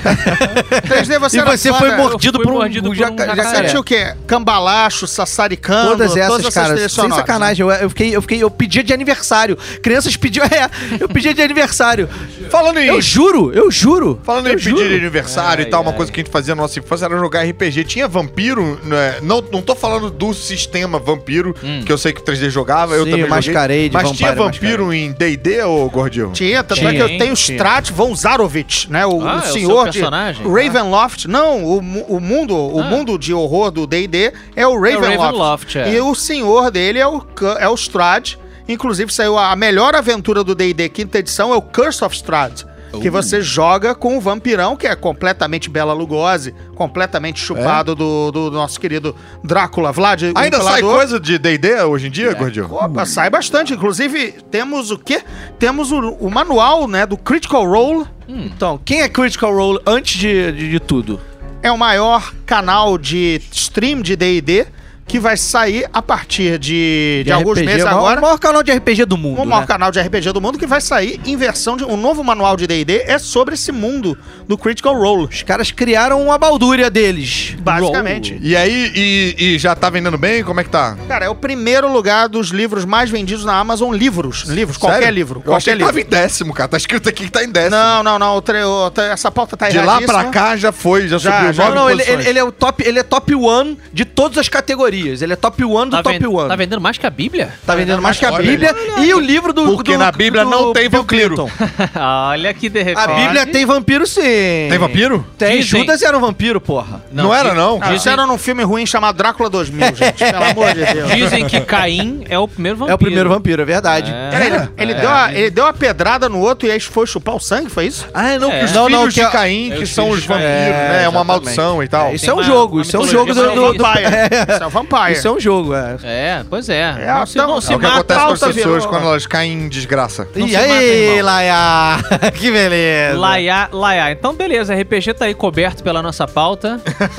[SPEAKER 2] três D você
[SPEAKER 4] E
[SPEAKER 2] era
[SPEAKER 4] você
[SPEAKER 2] foda.
[SPEAKER 4] foi mordido
[SPEAKER 6] Eu fui
[SPEAKER 4] por um,
[SPEAKER 6] mordido
[SPEAKER 4] um
[SPEAKER 6] por um
[SPEAKER 4] jaca-
[SPEAKER 6] jacaré.
[SPEAKER 2] Você
[SPEAKER 4] jacaré.
[SPEAKER 2] tinha o quê? Cambalacho, sassaricando,
[SPEAKER 4] Todas essas, cara,
[SPEAKER 2] trilhas
[SPEAKER 4] sem
[SPEAKER 2] sonoras,
[SPEAKER 4] sacanagem. Eu, eu fiquei, eu fiquei, eu pedia de aniversário. Crianças pediam, é, eu pedia de aniversário.
[SPEAKER 5] Falando em...
[SPEAKER 4] Eu juro, eu juro.
[SPEAKER 5] Falando
[SPEAKER 4] eu
[SPEAKER 5] em pedir
[SPEAKER 4] juro.
[SPEAKER 5] de aniversário
[SPEAKER 6] Ai,
[SPEAKER 5] e tal, uma
[SPEAKER 6] ai.
[SPEAKER 5] coisa que a gente fazia na nossa infância era jogar R P G. Tinha vampiro, né? não, não tô falando do sistema vampiro, que eu sei que o três D jogava, eu
[SPEAKER 4] Sim,
[SPEAKER 5] também
[SPEAKER 4] eu mascarei de
[SPEAKER 5] joguei. Mas tinha
[SPEAKER 4] Vampire,
[SPEAKER 5] vampiro em D e D, ô Gordinho?
[SPEAKER 2] Tinha, tanto
[SPEAKER 6] Tinha,
[SPEAKER 2] é que eu
[SPEAKER 6] hein?
[SPEAKER 2] tenho o
[SPEAKER 6] Tinha.
[SPEAKER 2] Strat von Zarovich, né? O,
[SPEAKER 6] Ah,
[SPEAKER 2] o
[SPEAKER 6] é o seu
[SPEAKER 2] senhor de
[SPEAKER 6] personagem?
[SPEAKER 2] Ravenloft. Não, o, mu- o mundo, o
[SPEAKER 6] Ah.
[SPEAKER 2] mundo de horror do D e D é o Ravenloft.
[SPEAKER 6] Ravenloft, é.
[SPEAKER 2] E o senhor dele é o, Cu- é o Strahd. Inclusive saiu a, a melhor aventura do D e D quinta edição, é o Curse of Strahd. Que você joga com o vampirão, que é completamente Bela Lugosi, completamente chupado do, do nosso querido Drácula, Vlad. o
[SPEAKER 5] Ainda sai
[SPEAKER 2] Impalador.
[SPEAKER 5] coisa de D e D hoje em dia, Gordinho?
[SPEAKER 2] Opa, sai bastante. Inclusive, temos o quê? Temos o, o manual, né, do Critical Role.
[SPEAKER 4] Então, quem é Critical Role antes de, de, de tudo?
[SPEAKER 2] É o maior canal de stream de D e D que vai sair a partir de, de, alguns
[SPEAKER 4] R P G,
[SPEAKER 2] meses
[SPEAKER 4] o maior-
[SPEAKER 2] agora.
[SPEAKER 4] O maior canal de R P G do mundo,
[SPEAKER 2] O maior
[SPEAKER 4] né?
[SPEAKER 2] canal de R P G do mundo que vai sair em versão de um novo manual de D e D é sobre esse mundo do Critical Role,
[SPEAKER 4] Os caras criaram uma baldúria deles.
[SPEAKER 2] basicamente.
[SPEAKER 5] E aí, e, e já tá vendendo bem? Como é que tá?
[SPEAKER 2] Cara, é o primeiro lugar dos livros mais vendidos na Amazon, livros, livros, qualquer
[SPEAKER 5] Sério?
[SPEAKER 2] livro,
[SPEAKER 5] Eu achei
[SPEAKER 2] qualquer
[SPEAKER 5] que tava
[SPEAKER 2] livro.
[SPEAKER 5] em décimo, cara. Tá escrito aqui que tá em décimo.
[SPEAKER 2] Não, não, não, o tre- o tre- essa pauta tá
[SPEAKER 5] De lá
[SPEAKER 2] erradíssima.
[SPEAKER 5] pra cá já foi, já,
[SPEAKER 2] Já,
[SPEAKER 5] subiu
[SPEAKER 2] já.
[SPEAKER 5] nove
[SPEAKER 4] Não, não, ele,
[SPEAKER 5] posições.
[SPEAKER 4] ele, ele é o top, ele é top one de todas as categorias. Ele é top one do
[SPEAKER 6] Tá,
[SPEAKER 4] top
[SPEAKER 6] ven-
[SPEAKER 4] one.
[SPEAKER 6] tá vendendo mais que a Bíblia?
[SPEAKER 4] Tá vendendo mais que a
[SPEAKER 5] Olha
[SPEAKER 4] Bíblia e o livro do.
[SPEAKER 5] Porque
[SPEAKER 4] do-
[SPEAKER 5] na Bíblia
[SPEAKER 4] do
[SPEAKER 5] não tem
[SPEAKER 4] Bill
[SPEAKER 5] vampiro.
[SPEAKER 4] Clinton.
[SPEAKER 6] Olha que de repente.
[SPEAKER 4] A Bíblia tem vampiro, sim.
[SPEAKER 5] Tem vampiro?
[SPEAKER 4] Tem.
[SPEAKER 6] Dizem.
[SPEAKER 4] Judas era um vampiro, porra.
[SPEAKER 5] Não era,
[SPEAKER 6] di-
[SPEAKER 5] não?
[SPEAKER 2] Ah, isso era num filme ruim chamado Drácula dois mil, gente. Pelo amor de Deus.
[SPEAKER 6] Dizem que Caim é o primeiro vampiro.
[SPEAKER 4] É o primeiro vampiro, é verdade.
[SPEAKER 6] É.
[SPEAKER 2] Cara, ele, ele deu a, ele deu uma pedrada no outro e aí foi chupar o sangue, foi isso?
[SPEAKER 5] Ah, não,
[SPEAKER 6] É.
[SPEAKER 5] que os
[SPEAKER 4] Não,
[SPEAKER 5] filhos
[SPEAKER 4] não, que
[SPEAKER 5] de
[SPEAKER 4] é-
[SPEAKER 5] Caim,
[SPEAKER 6] é
[SPEAKER 5] que
[SPEAKER 6] os
[SPEAKER 5] são
[SPEAKER 6] filhos
[SPEAKER 5] os
[SPEAKER 6] de
[SPEAKER 5] vampiros,
[SPEAKER 4] Caim.
[SPEAKER 5] né? É uma
[SPEAKER 4] exatamente.
[SPEAKER 5] maldição e tal.
[SPEAKER 4] É, isso
[SPEAKER 6] Tem
[SPEAKER 4] é um
[SPEAKER 6] uma-
[SPEAKER 4] jogo,
[SPEAKER 6] uma
[SPEAKER 4] isso é um
[SPEAKER 6] mitologia
[SPEAKER 4] jogo do. do- do-
[SPEAKER 2] Vampire.
[SPEAKER 4] é.
[SPEAKER 2] Isso é o Vampire.
[SPEAKER 4] Isso é um jogo, é.
[SPEAKER 6] É, pois é.
[SPEAKER 2] É,
[SPEAKER 6] não se,
[SPEAKER 2] então,
[SPEAKER 6] não
[SPEAKER 2] é
[SPEAKER 6] se
[SPEAKER 5] É o que
[SPEAKER 6] mata.
[SPEAKER 5] acontece com as
[SPEAKER 2] pauta
[SPEAKER 5] pessoas
[SPEAKER 2] virou-
[SPEAKER 5] quando elas caem em desgraça.
[SPEAKER 6] Não
[SPEAKER 4] E
[SPEAKER 6] se mata,
[SPEAKER 4] aí,
[SPEAKER 6] irmão.
[SPEAKER 4] Laia? Que beleza.
[SPEAKER 6] Laiá, Laiá. Então, beleza, R P G tá aí coberto pela nossa pauta.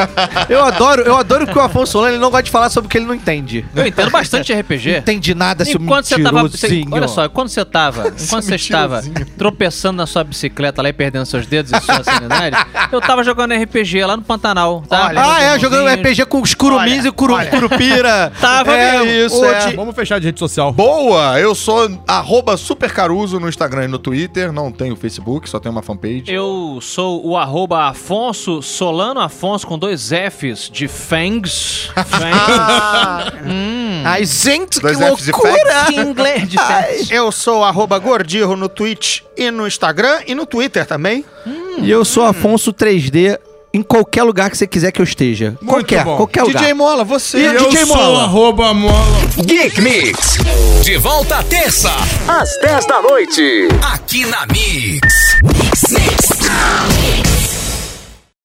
[SPEAKER 4] Eu adoro, eu adoro que o Afonso Solano ele não gosta de falar sobre o que ele não entende.
[SPEAKER 6] Eu entendo bastante de R P G.
[SPEAKER 4] Não entende nada, seu
[SPEAKER 6] Enquanto você tava. você-
[SPEAKER 4] mentirosinho.
[SPEAKER 6] olha só, quando você tava. Enquanto você estava tropeçando na sua bicicleta lá e perdendo seus dedos e sua sanidade, eu tava jogando R P G lá no Pantanal. Tá?
[SPEAKER 2] Olha.
[SPEAKER 4] Ah, é, jogando R P G com os curumins
[SPEAKER 2] Olha,
[SPEAKER 4] e curu,
[SPEAKER 2] olha.
[SPEAKER 4] curupira.
[SPEAKER 6] Tava
[SPEAKER 4] é
[SPEAKER 6] mesmo.
[SPEAKER 4] isso,
[SPEAKER 2] O
[SPEAKER 4] é.
[SPEAKER 2] de-
[SPEAKER 3] Vamos fechar de rede social.
[SPEAKER 5] Boa! Eu sou arroba supercaruso no Instagram e no Twitter. Não tenho Facebook, só tenho uma fanpage.
[SPEAKER 6] Eu sou o arroba Afonso Solano Afonso com dois Fs de Fangs. Fangs. hum.
[SPEAKER 4] Ai, gente, que
[SPEAKER 5] Dois Fs e
[SPEAKER 4] loucura!
[SPEAKER 6] Que inglês de Fangs.
[SPEAKER 2] Eu sou arroba Gordirro no Twitch e no Instagram e no Twitter também.
[SPEAKER 4] E eu sou Afonso três D em qualquer lugar que você quiser que eu esteja. qualquer,
[SPEAKER 3] bom.
[SPEAKER 4] qualquer lugar.
[SPEAKER 5] D J Mola, você.
[SPEAKER 4] E
[SPEAKER 3] Eu
[SPEAKER 4] D J
[SPEAKER 3] sou
[SPEAKER 4] Mola.
[SPEAKER 3] arroba mola.
[SPEAKER 1] Geek Mix. De volta à terça, às dez da noite. Aqui na Mix. Mix, Mix.